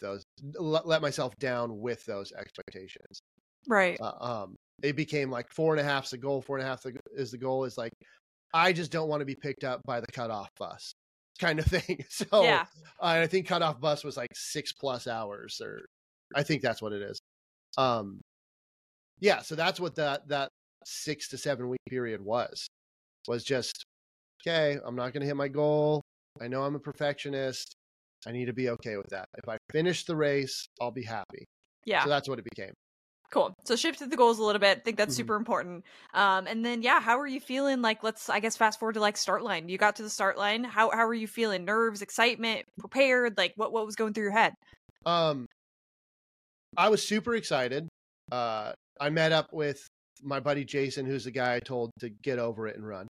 down with those expectations.
Right.
It became like 4.5 is the goal. 4.5 is the goal. Is like, I just don't want to be picked up by the cutoff bus kind of thing. So yeah. I think cutoff bus was like 6+ hours, or I think that's what it is. Yeah. So that's what that 6 to 7 week period was just, okay, I'm not going to hit my goal. I know I'm a perfectionist. I need to be okay with that. If I finish the race, I'll be happy. Yeah. So that's what it became.
Cool. So shifted the goals a little bit. I think that's super important. And then, yeah, how are you feeling? Like, let's, I guess, fast forward to like start line. You got to the start line. How are you feeling? Nerves, excitement, prepared? Like, what was going through your head?
I was super excited. I met up with my buddy Jason, who's the guy I told to get over it and run.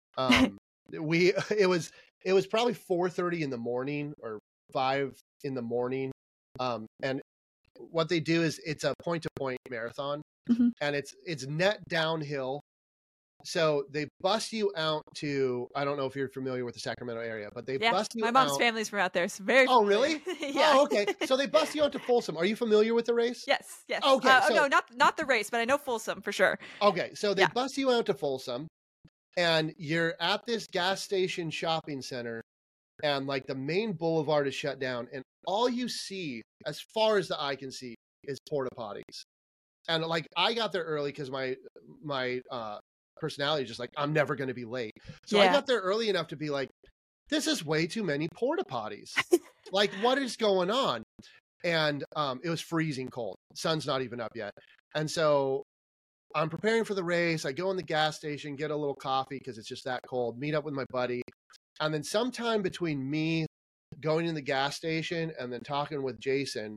It was probably 4:30 in the morning or 5 in the morning. And what they do is it's a point-to-point marathon, and it's net downhill. So they bus you out to, I don't know if you're familiar with the Sacramento area, but they bus you out. My
mom's family's from out there. So very
familiar. Oh, really? Yeah. Oh, okay. So they bus you out to Folsom. Are you familiar with the race?
Yes.
Okay.
No, not the race, but I know Folsom for sure.
Okay. So they bus you out to Folsom, and you're at this gas station shopping center, and like the main boulevard is shut down, and all you see as far as the eye can see is porta potties. And like, I got there early because my personality is just like, I'm never going to be late. So I got there early enough to be like, this is way too many porta potties. Like, what is going on? And it was freezing cold. Sun's not even up yet. And so I'm preparing for the race. I go in the gas station, get a little coffee because it's just that cold, meet up with my buddy. And then sometime between me going in the gas station and then talking with Jason,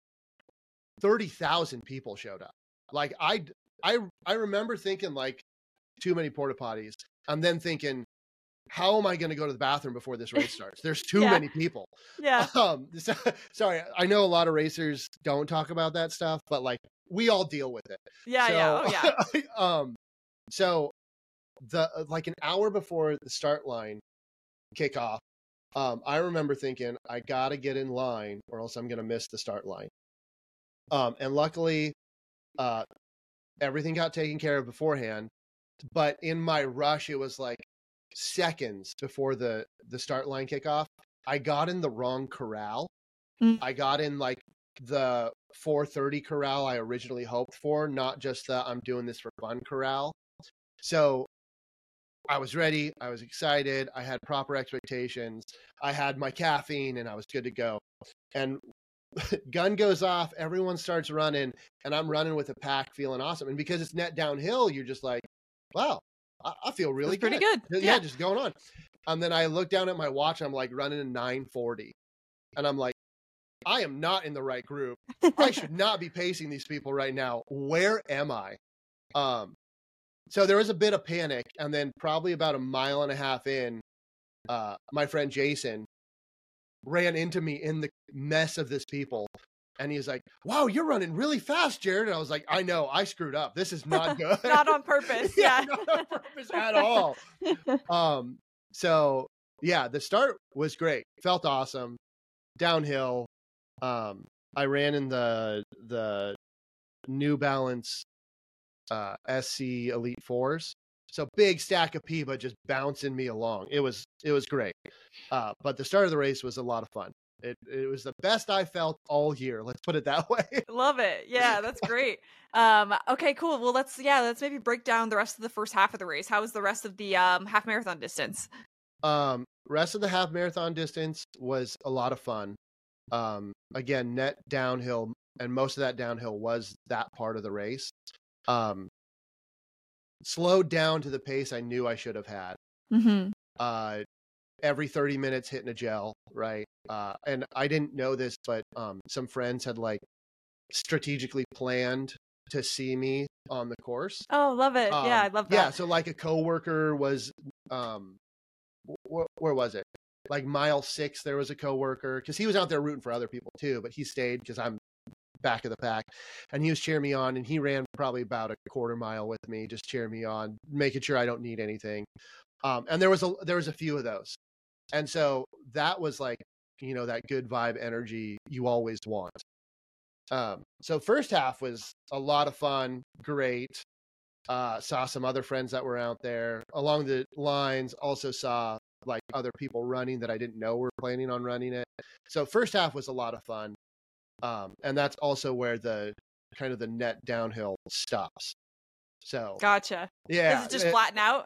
30,000 people showed up. Like, I remember thinking like, too many porta potties, and then thinking, how am I going to go to the bathroom before this race starts? There's too many people. Yeah. Sorry, I know a lot of racers don't talk about that stuff, but like, we all deal with it. So like an hour before the start line kickoff, I remember thinking, I got to get in line or else I'm going to miss the start line. And luckily, everything got taken care of beforehand. But in my rush, it was like seconds before the start line kickoff. I got in the wrong corral. I got in like the 4:30 corral I originally hoped for, not just the I'm doing this for fun corral. So I was ready. I was excited. I had proper expectations. I had my caffeine and I was good to go. And gun goes off. Everyone starts running and I'm running with a pack feeling awesome. And because it's net downhill, you're just like, wow, I feel really good.
Pretty good.
Yeah, just going on. And then I look down at my watch. I'm like running in 9:40. And I'm like, I am not in the right group. I should not be pacing these people right now. Where am I? So there was a bit of panic. And then probably about 1.5 miles in, my friend Jason ran into me in the mess of this people. And he was like, wow, you're running really fast, Jared. And I was like, I know, I screwed up. This is not good.
Not on purpose. Yeah.
Not on purpose at all. So yeah, the start was great. Felt awesome. Downhill. I ran in the New Balance SC Elite 4s. So big stack of PEBA just bouncing me along. It was great. But the start of the race was a lot of fun. It was the best I felt all year. Let's put it that way.
Love it. Yeah, that's great. Okay, cool. Well, let's maybe break down the rest of the first half of the race. How was the rest of the half marathon distance?
Rest of the half marathon distance was a lot of fun. Again, net downhill, and most of that downhill was that part of the race. Slowed down to the pace I knew I should have had.
Mm-hmm.
Every 30 minutes hitting a gel, right? And I didn't know this, but some friends had like strategically planned to see me on the course.
Oh, love it. Yeah, I love that.
Yeah, so like a coworker was, where was it? Like mile 6, there was a coworker, because he was out there rooting for other people too, but he stayed because I'm back of the pack, and he was cheering me on, and he ran probably about a quarter mile with me, just cheering me on, making sure I don't need anything. And there was a few of those, and so that was like, you know, that good vibe energy you always want. So first half was a lot of fun, great. Saw some other friends that were out there along the lines. Also saw like other people running that I didn't know were planning on running it. So first half was a lot of fun. And that's also where the kind of the net downhill stops. So
gotcha.
Yeah.
Does it just flatten out?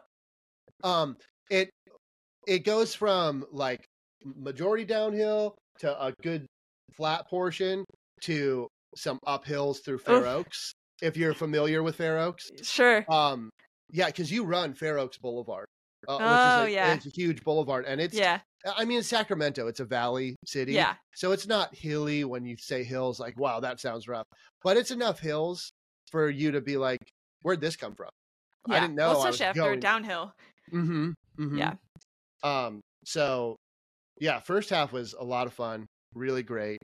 It goes from like majority downhill to a good flat portion to some uphills through Fair Oaks. If you're familiar with Fair Oaks.
Sure.
Yeah, because you run Fair Oaks Boulevard. Which is a huge boulevard, and it's I mean, it's Sacramento. It's a valley city.
Yeah.
So it's not hilly when you say hills, like, wow, that sounds rough. But it's enough hills for you to be like, where'd this come from?
Yeah.
I didn't know.
Well, especially after downhill.
Mm-hmm. Mm-hmm.
Yeah.
So yeah, first half was a lot of fun, really great.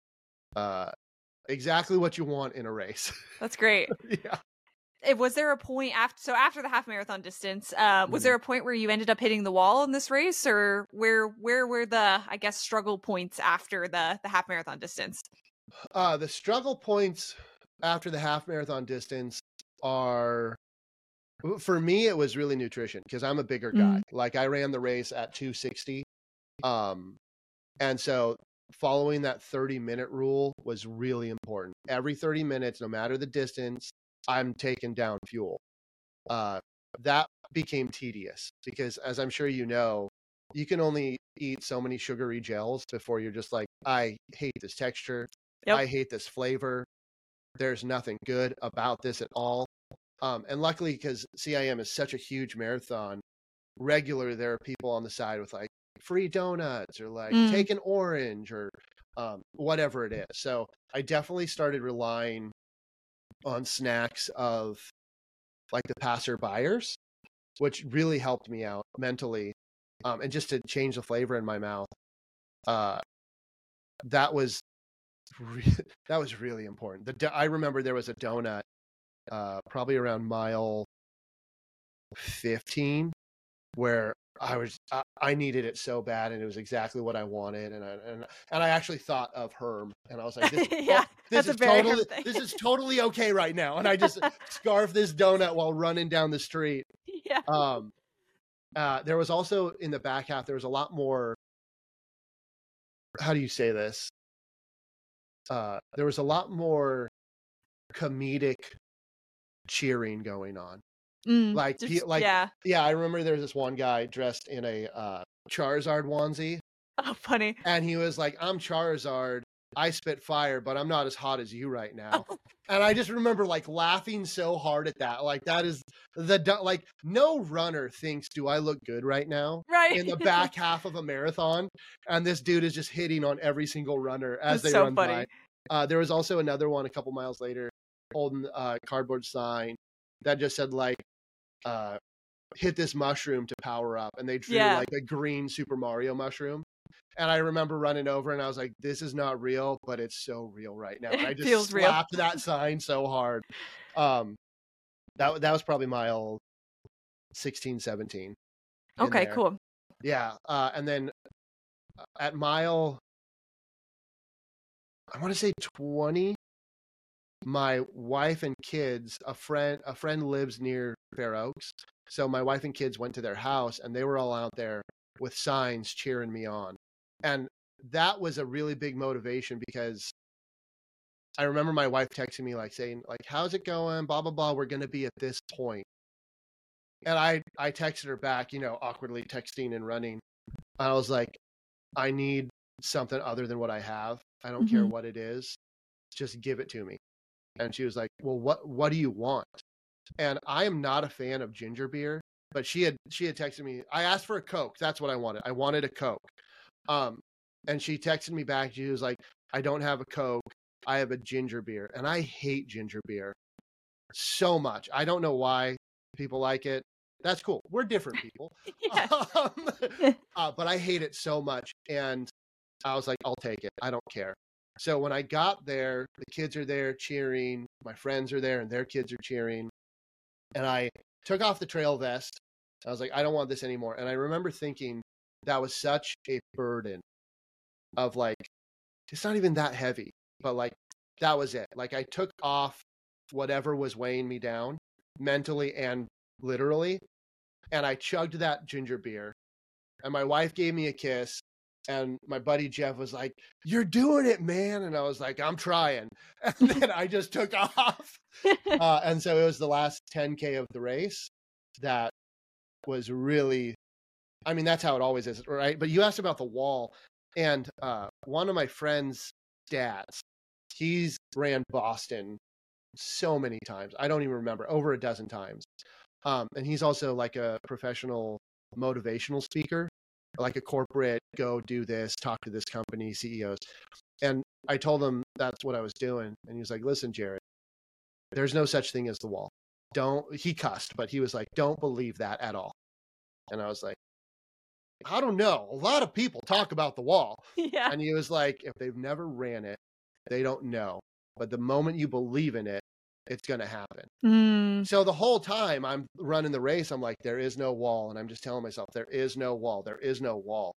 Exactly what you want in a race.
That's great.
Yeah.
Was there a point after the half marathon distance, was there a point where you ended up hitting the wall in this race, or where were the, I guess, struggle points after the half marathon distance?
The struggle points after the half marathon distance are, for me, it was really nutrition, because I'm a bigger guy. Like I ran the race at 260. And so following that 30-minute rule was really important. Every 30 minutes, no matter the distance, I'm taking down fuel. That became tedious because, as I'm sure you know, you can only eat so many sugary gels before you're just like, I hate this texture. Yep. I hate this flavor. There's nothing good about this at all. And luckily, because CIM is such a huge marathon, regularly there are people on the side with like free donuts or like take an orange or whatever it is. So I definitely started relying on snacks of like the passerbyers, which really helped me out mentally, and just to change the flavor in my mouth. That was really important. I remember there was a donut probably around mile 15 where I needed it so bad, and it was exactly what I wanted, and I actually thought of Herm, and I was like, this is totally okay right now, and I just scarfed this donut while running down the street.
Yeah.
There was also in the back half, there was a lot more. How do you say this? There was a lot more comedic cheering going on. I remember there was this one guy dressed in a Charizard onesie.
Oh, funny.
And he was like, I'm Charizard, I spit fire, but I'm not as hot as you right now. And I just remember like laughing so hard at that. Like that is like no runner thinks, do I look good right now?
Right.
In the back half of a marathon. And this dude is just hitting on every single runner as they run by. There was also another one a couple miles later, holding a cardboard sign that just said like, hit this mushroom to power up, and they drew like a green Super Mario mushroom, and I remember running over and I was like, this is not real, but it's so real right now. And I just slapped that sign so hard. That was probably mile 16, 17.
Okay, cool.
Yeah. And then at mile, I want to say 20, my wife and kids, a friend lives near Fair Oaks. So my wife and kids went to their house and they were all out there with signs cheering me on. And that was a really big motivation because I remember my wife texting me like saying like, how's it going? Blah, blah, blah. We're going to be at this point. And I texted her back, awkwardly texting and running. I was like, I need something other than what I have. I don't care what it is. Just give it to me. And she was like, well, what do you want? And I am not a fan of ginger beer, but she had texted me. I asked for a Coke. That's what I wanted. I wanted a Coke. And she texted me back. She was like, I don't have a Coke. I have a ginger beer. And I hate ginger beer so much. I don't know why people like it. That's cool. We're different people. But I hate it so much. And I was like, I'll take it. I don't care. So when I got there, the kids are there cheering. My friends are there and their kids are cheering. And I took off the trail vest. I was like, I don't want this anymore. And I remember thinking that was such a burden of like, it's not even that heavy, but like, that was it. Like I took off whatever was weighing me down mentally and literally. And I chugged that ginger beer and my wife gave me a kiss. And my buddy Jeff was like, you're doing it, man. And I was like, I'm trying. And then I just took off. And so it was the last 10K of the race that was really, I mean, that's how it always is, right? But you asked about the wall. And one of my friend's dads, he's ran Boston so many times. I don't even remember, over a dozen times. And he's also like a professional motivational speaker. Like a corporate, go do this, talk to this company, CEOs. And I told him that's what I was doing. And he was like, listen, Jared, there's no such thing as the wall. He cussed, but he was like, don't believe that at all. And I was like, I don't know. A lot of people talk about the wall.
Yeah.
And he was like, if they've never ran it, they don't know. But the moment you believe in it, it's going to happen. So the whole time I'm running the race, I'm like, there is no wall. And I'm just telling myself, there is no wall. There is no wall.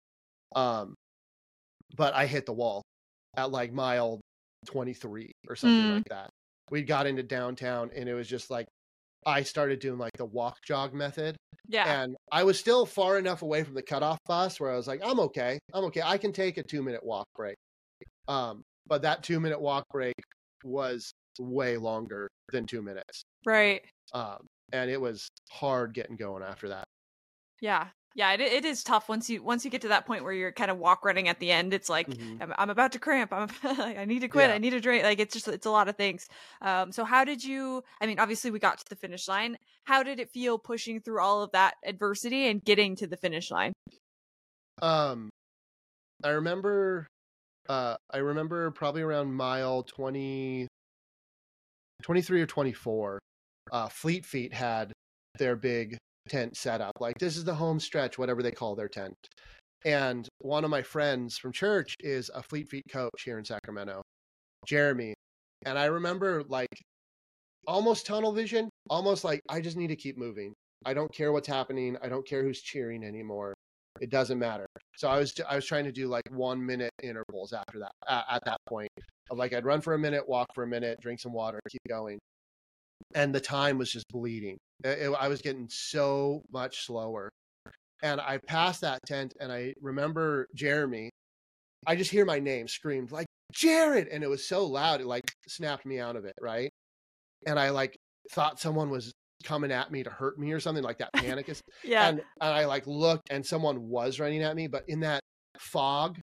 But I hit the wall at like mile 23 or something like that. We got into downtown and it was just like, I started doing like the walk jog method.
Yeah.
And I was still far enough away from the cutoff bus where I was like, I'm okay. I can take a 2-minute walk break. But that 2-minute walk break was way longer than 2 minutes.
Right.
And it was hard getting going after that.
Yeah. Yeah, it is tough once you get to that point where you're kind of walk running at the end. It's like I'm about to cramp. I need to quit.
Yeah.
I need to drink. Like it's a lot of things. So how did you? I mean, obviously we got to the finish line. How did it feel pushing through all of that adversity and getting to the finish line?
I remember probably around mile 23 or 24. Fleet Feet had their big tent set up, like this is the home stretch, whatever they call their tent. And one of my friends from church is a Fleet Feet coach here in Sacramento, Jeremy. And I remember like almost tunnel vision, almost like I just need to keep moving. I don't care what's happening. I don't care who's cheering anymore. It doesn't matter. So I was trying to do like 1 minute intervals after that. At that point, like I'd run for a minute, walk for a minute, drink some water, keep going. And the time was just bleeding. I was getting so much slower. And I passed that tent and I remember Jeremy. I just hear my name screamed like, Jared. And it was so loud, it like snapped me out of it. Right. And I like thought someone was coming at me to hurt me or something, like that panic is.
Yeah.
And I like looked and someone was running at me, but in that fog,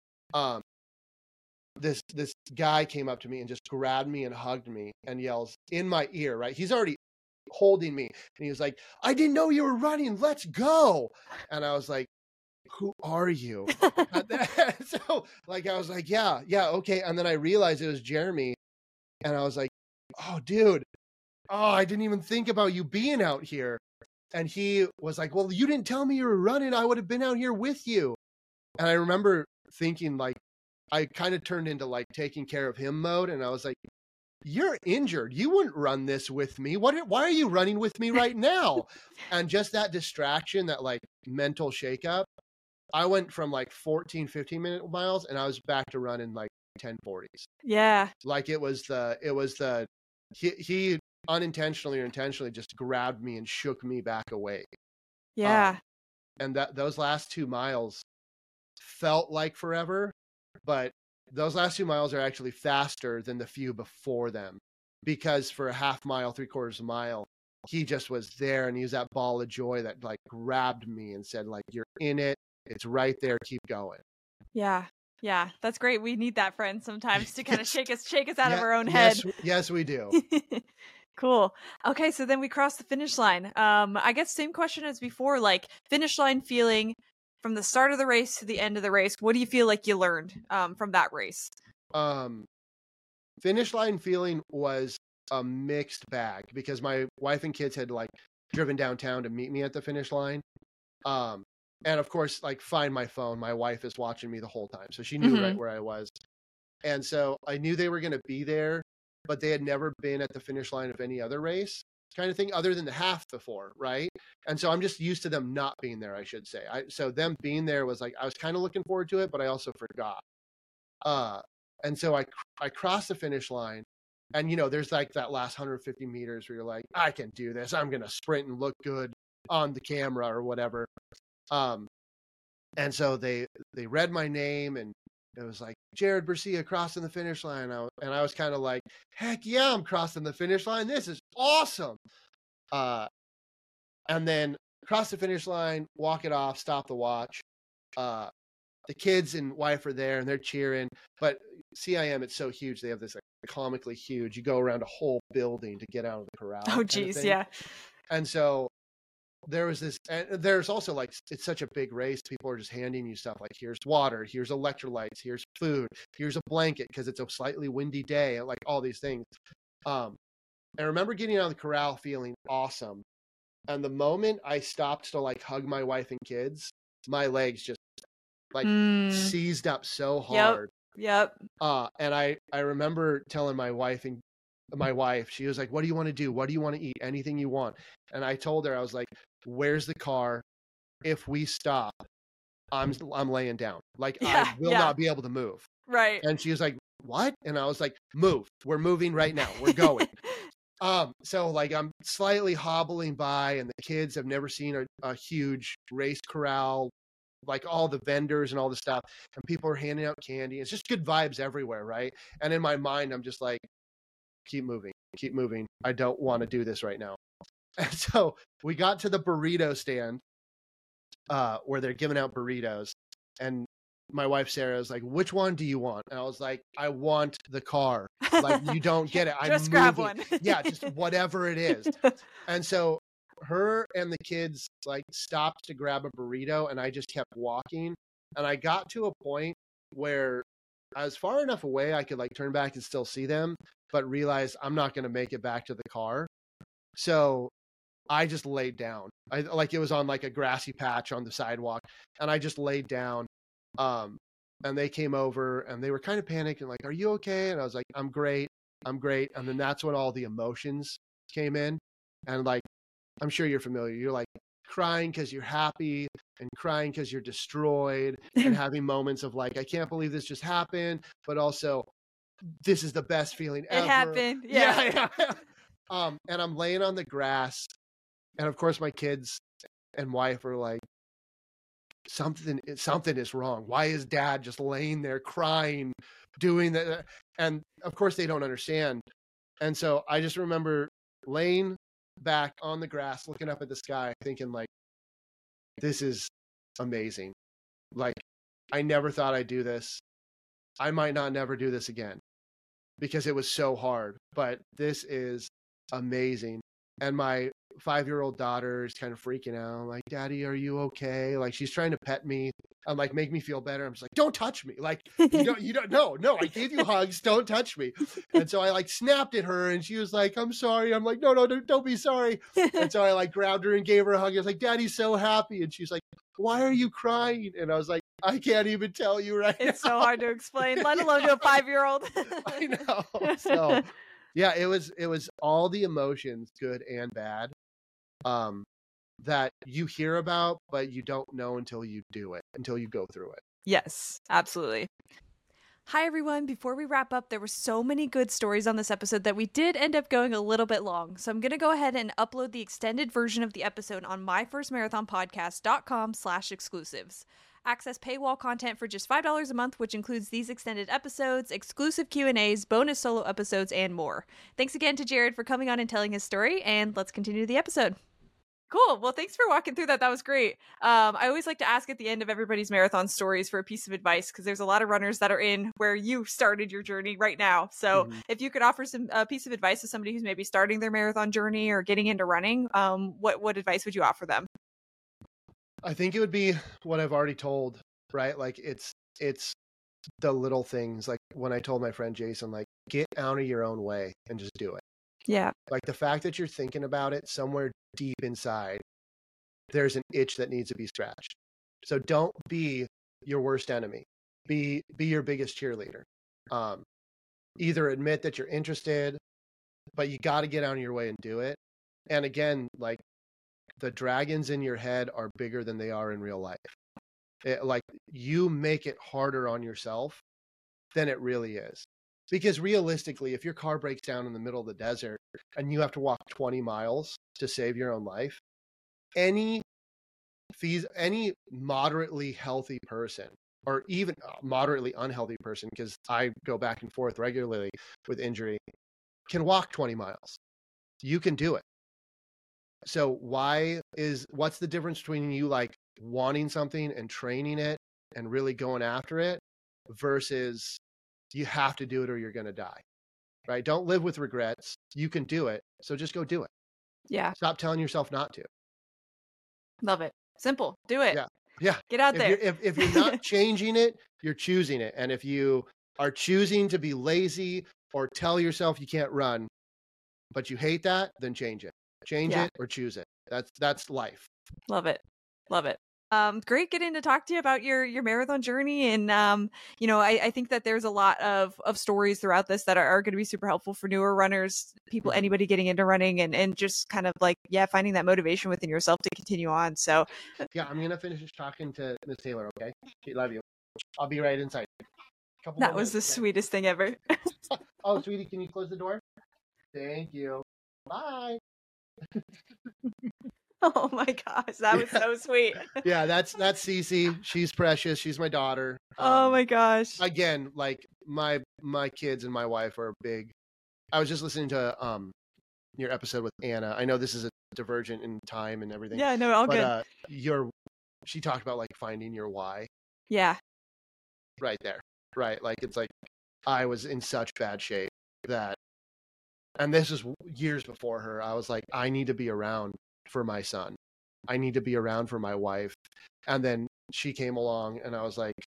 this guy came up to me and just grabbed me and hugged me and yells in my ear, right? He's already holding me and he was like, I didn't know you were running, let's go. And I was like, who are you? So like I was like, yeah, okay. And then I realized it was Jeremy and I was like, oh dude, I didn't even think about you being out here. And he was like, well, you didn't tell me you were running, I would have been out here with you. And I remember thinking like, I kind of turned into like taking care of him mode. And I was like, you're injured. You wouldn't run this with me. Why are you running with me right now? And just that distraction, that like mental shakeup I went from like 14, 15-minute miles, and I was back to running like 10:40s.
Yeah.
Like it was he unintentionally or intentionally just grabbed me and shook me back away.
Yeah.
And those last 2 miles felt like forever, but those last 2 miles are actually faster than the few before them, because for a half mile, 3/4 mile, he just was there, and he was that ball of joy that like grabbed me and said like, "You're in it. It's right there. Keep going."
Yeah. Yeah. That's great. We need that friend sometimes to kind of
Yes.
shake us out of our own head.
Yes, we do.
Cool. Okay, so then we cross the finish line. I guess same question as before, like finish line feeling from the start of the race to the end of the race. What do you feel like you learned from that race?
Finish line feeling was a mixed bag, because my wife and kids had like driven downtown to meet me at the finish line. And of course, like, find my phone. My wife is watching me the whole time, so she knew right where I was. And so I knew they were going to be there, but they had never been at the finish line of any other race kind of thing other than the half before, right? And so I'm just used to them not being there, I should say. So them being there was like, I was kind of looking forward to it, but I also forgot. And so I crossed the finish line, and there's like that last 150 meters where you're like, I can do this. I'm going to sprint and look good on the camera or whatever. And so they read my name, and it was like, Jared Bercia crossing the finish line. And I was kind of like, heck yeah, I'm crossing the finish line. This is awesome. And then cross the finish line, walk it off, stop the watch. The kids and wife are there, and they're cheering. But CIM, it's so huge. They have this like comically huge. You go around a whole building to get out of the corral.
Oh, geez, yeah.
And so there was this, and there's also like, it's such a big race. People are just handing you stuff like, here's water, here's electrolytes, here's food, here's a blanket because it's a slightly windy day, and like all these things. I remember getting out of the corral feeling awesome. And the moment I stopped to like hug my wife and kids, my legs just like seized up so hard.
Yep.
And I remember telling my wife, she was like, what do you want to do? What do you want to eat? Anything you want. And I told her, I was like, where's the car? If we stop, I'm laying down. Like, I will not be able to move.
Right.
And she was like, what? And I was like, move. We're moving right now. We're going. So like, I'm slightly hobbling by, and the kids have never seen a huge race corral, like all the vendors and all the stuff, and people are handing out candy. It's just good vibes everywhere, right? And in my mind, I'm just like, keep moving. I don't want to do this right now. And so we got to the burrito stand, where they're giving out burritos, and my wife Sarah was like, which one do you want? And I was like, I want the car. Like, you don't get it.
Just grab one.
Yeah, just whatever it is. And so her and the kids like stopped to grab a burrito, and I just kept walking. And I got to a point where I was far enough away I could like turn back and still see them, but realized I'm not going to make it back to the car. So I just laid down. It was on like a grassy patch on the sidewalk, and I just laid down. And they came over, and they were kind of panicked and like, are you okay? And I was like, I'm great. And then that's when all the emotions came in. And like, I'm sure you're familiar. You're like crying because you're happy, and crying because you're destroyed, and having moments of like, I can't believe this just happened, but also this is the best feeling ever.
It happened. Yeah.
And I'm laying on the grass, and of course my kids and wife are like, something is wrong. Why is dad just laying there crying, doing that? And of course they don't understand. And so I just remember laying back on the grass, looking up at the sky, thinking like, this is amazing. Like, I never thought I'd do this. I might not never do this again, because it was so hard, but this is amazing. And my 5-year-old daughter is kind of freaking out. I'm like, Daddy, are you okay? Like, she's trying to pet me and like make me feel better. I'm just like, don't touch me. Like, you don't, no, I gave you hugs. Don't touch me. And so I like snapped at her, and she was like, I'm sorry. I'm like, no, don't be sorry. And so I like grabbed her and gave her a hug. I was like, Daddy's so happy. And she's like, why are you crying? And I was like, I can't even tell you right now.
It's so hard to explain, let alone to a 5-year-old.
I know. So yeah, it was all the emotions, good and bad. that you hear about, but you don't know until you do it, until you go through it.
Yes, absolutely. Hi, everyone. Before we wrap up, there were so many good stories on this episode that we did end up going a little bit long. So I'm going to go ahead and upload the extended version of the episode on myfirstmarathonpodcast.com/exclusives. Access paywall content for just $5 a month, which includes these extended episodes, exclusive Q&As, bonus solo episodes, and more. Thanks again to Jared for coming on and telling his story, and let's continue the episode. Cool. Well, thanks for walking through that. That was great. I always like to ask at the end of everybody's marathon stories for a piece of advice, because there's a lot of runners that are in where you started your journey right now. So if you could offer a piece of advice to somebody who's maybe starting their marathon journey or getting into running, what advice would you offer them?
I think it would be what I've already told, right? Like it's the little things. Like when I told my friend Jason, like, get out of your own way and just do it.
Yeah.
Like the fact that you're thinking about it somewhere deep inside, there's an itch that needs to be scratched. So don't be your worst enemy. Be your biggest cheerleader. Either admit that you're interested, but you got to get out of your way and do it. And again, like the dragons in your head are bigger than they are in real life. Like you make it harder on yourself than it really is. Because realistically, if your car breaks down in the middle of the desert and you have to walk 20 miles to save your own life, any moderately healthy person, or even moderately unhealthy person, because I go back and forth regularly with injury, can walk 20 miles. You can do it. So what's the difference between you like wanting something and training it and really going after it versus you have to do it or you're going to die, right? Don't live with regrets. You can do it. So just go do it.
Yeah.
Stop telling yourself not to.
Love it. Simple. Do it.
Yeah. Yeah.
Get out there.
If you're not changing it, you're choosing it. And if you are choosing to be lazy or tell yourself you can't run, but you hate that, then change it. Change it or choose it. That's life.
Love it. Love it. Great getting to talk to you about your marathon journey. And, I think that there's a lot of stories throughout this that are going to be super helpful for newer runners, people, anybody getting into running and just kind of like, finding that motivation within yourself to continue on. So
yeah, I'm going to finish talking to Miss Taylor. Okay. Love you. I'll be right inside.
That was the sweetest thing ever.
Oh, sweetie, can you close the door? Thank you. Bye.
Oh my gosh, that was so sweet.
Yeah, that's Cece. She's precious. She's my daughter.
Oh my gosh.
Again, like my kids and my wife are big. I was just listening to your episode with Anna. I know this is a divergent in time and everything.
Yeah, no, all good.
She talked about like finding your why.
Yeah.
Right there. Right. Like it's like I was in such bad shape that, and this is years before her, I was like, I need to be around for my son. I need to be around for my wife. And then she came along and I was like,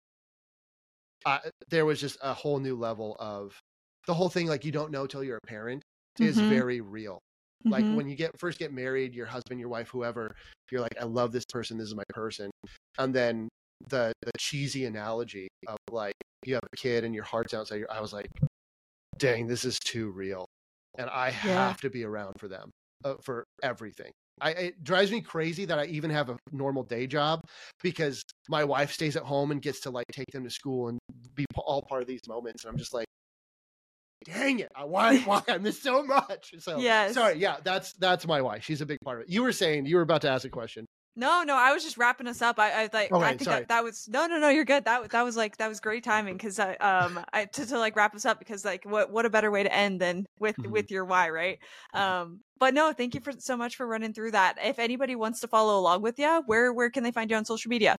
there was just a whole new level of the whole thing. Like you don't know till you're a parent is very real. Like when you first get married, your husband, your wife, whoever, you're like, I love this person. This is my person. And then the cheesy analogy of like, you have a kid and your heart's outside. I was like, dang, this is too real. And I have to be around for them, for everything. It drives me crazy that I even have a normal day job because my wife stays at home and gets to like take them to school and be all part of these moments. And I'm just like, dang it. Why I miss so much. So sorry. Yeah, that's my wife. She's a big part of it. You were about to ask a question.
No, I was just wrapping us up. I think that was no, you're good. That was great timing because to like wrap us up because like what a better way to end than with your why, right? But no, thank you so much for running through that. If anybody wants to follow along with you, where can they find you on social media?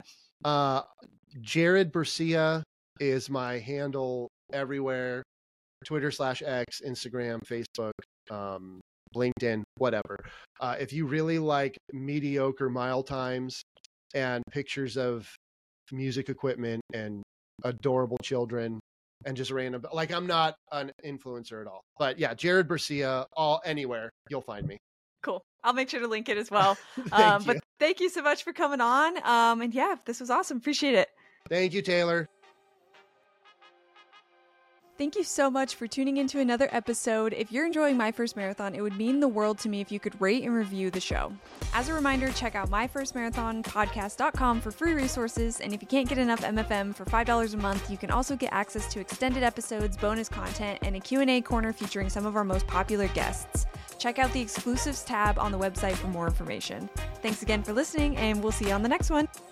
Jared Bercia is my handle everywhere. Twitter/X, Instagram, Facebook, LinkedIn, whatever. If you really like mediocre mile times and pictures of music equipment and adorable children and just random, like I'm not an influencer at all, but yeah, Jared Bercia, anywhere you'll find me.
Cool. I'll make sure to link it as well. But thank you so much for coming on. And yeah, this was awesome. Appreciate it.
Thank you, Taylor.
Thank you so much for tuning into another episode. If you're enjoying My First Marathon, it would mean the world to me if you could rate and review the show. As a reminder, check out myfirstmarathonpodcast.com for free resources, and if you can't get enough MFM for $5 a month, you can also get access to extended episodes, bonus content, and a Q&A corner featuring some of our most popular guests. Check out the exclusives tab on the website for more information. Thanks again for listening, and we'll see you on the next one.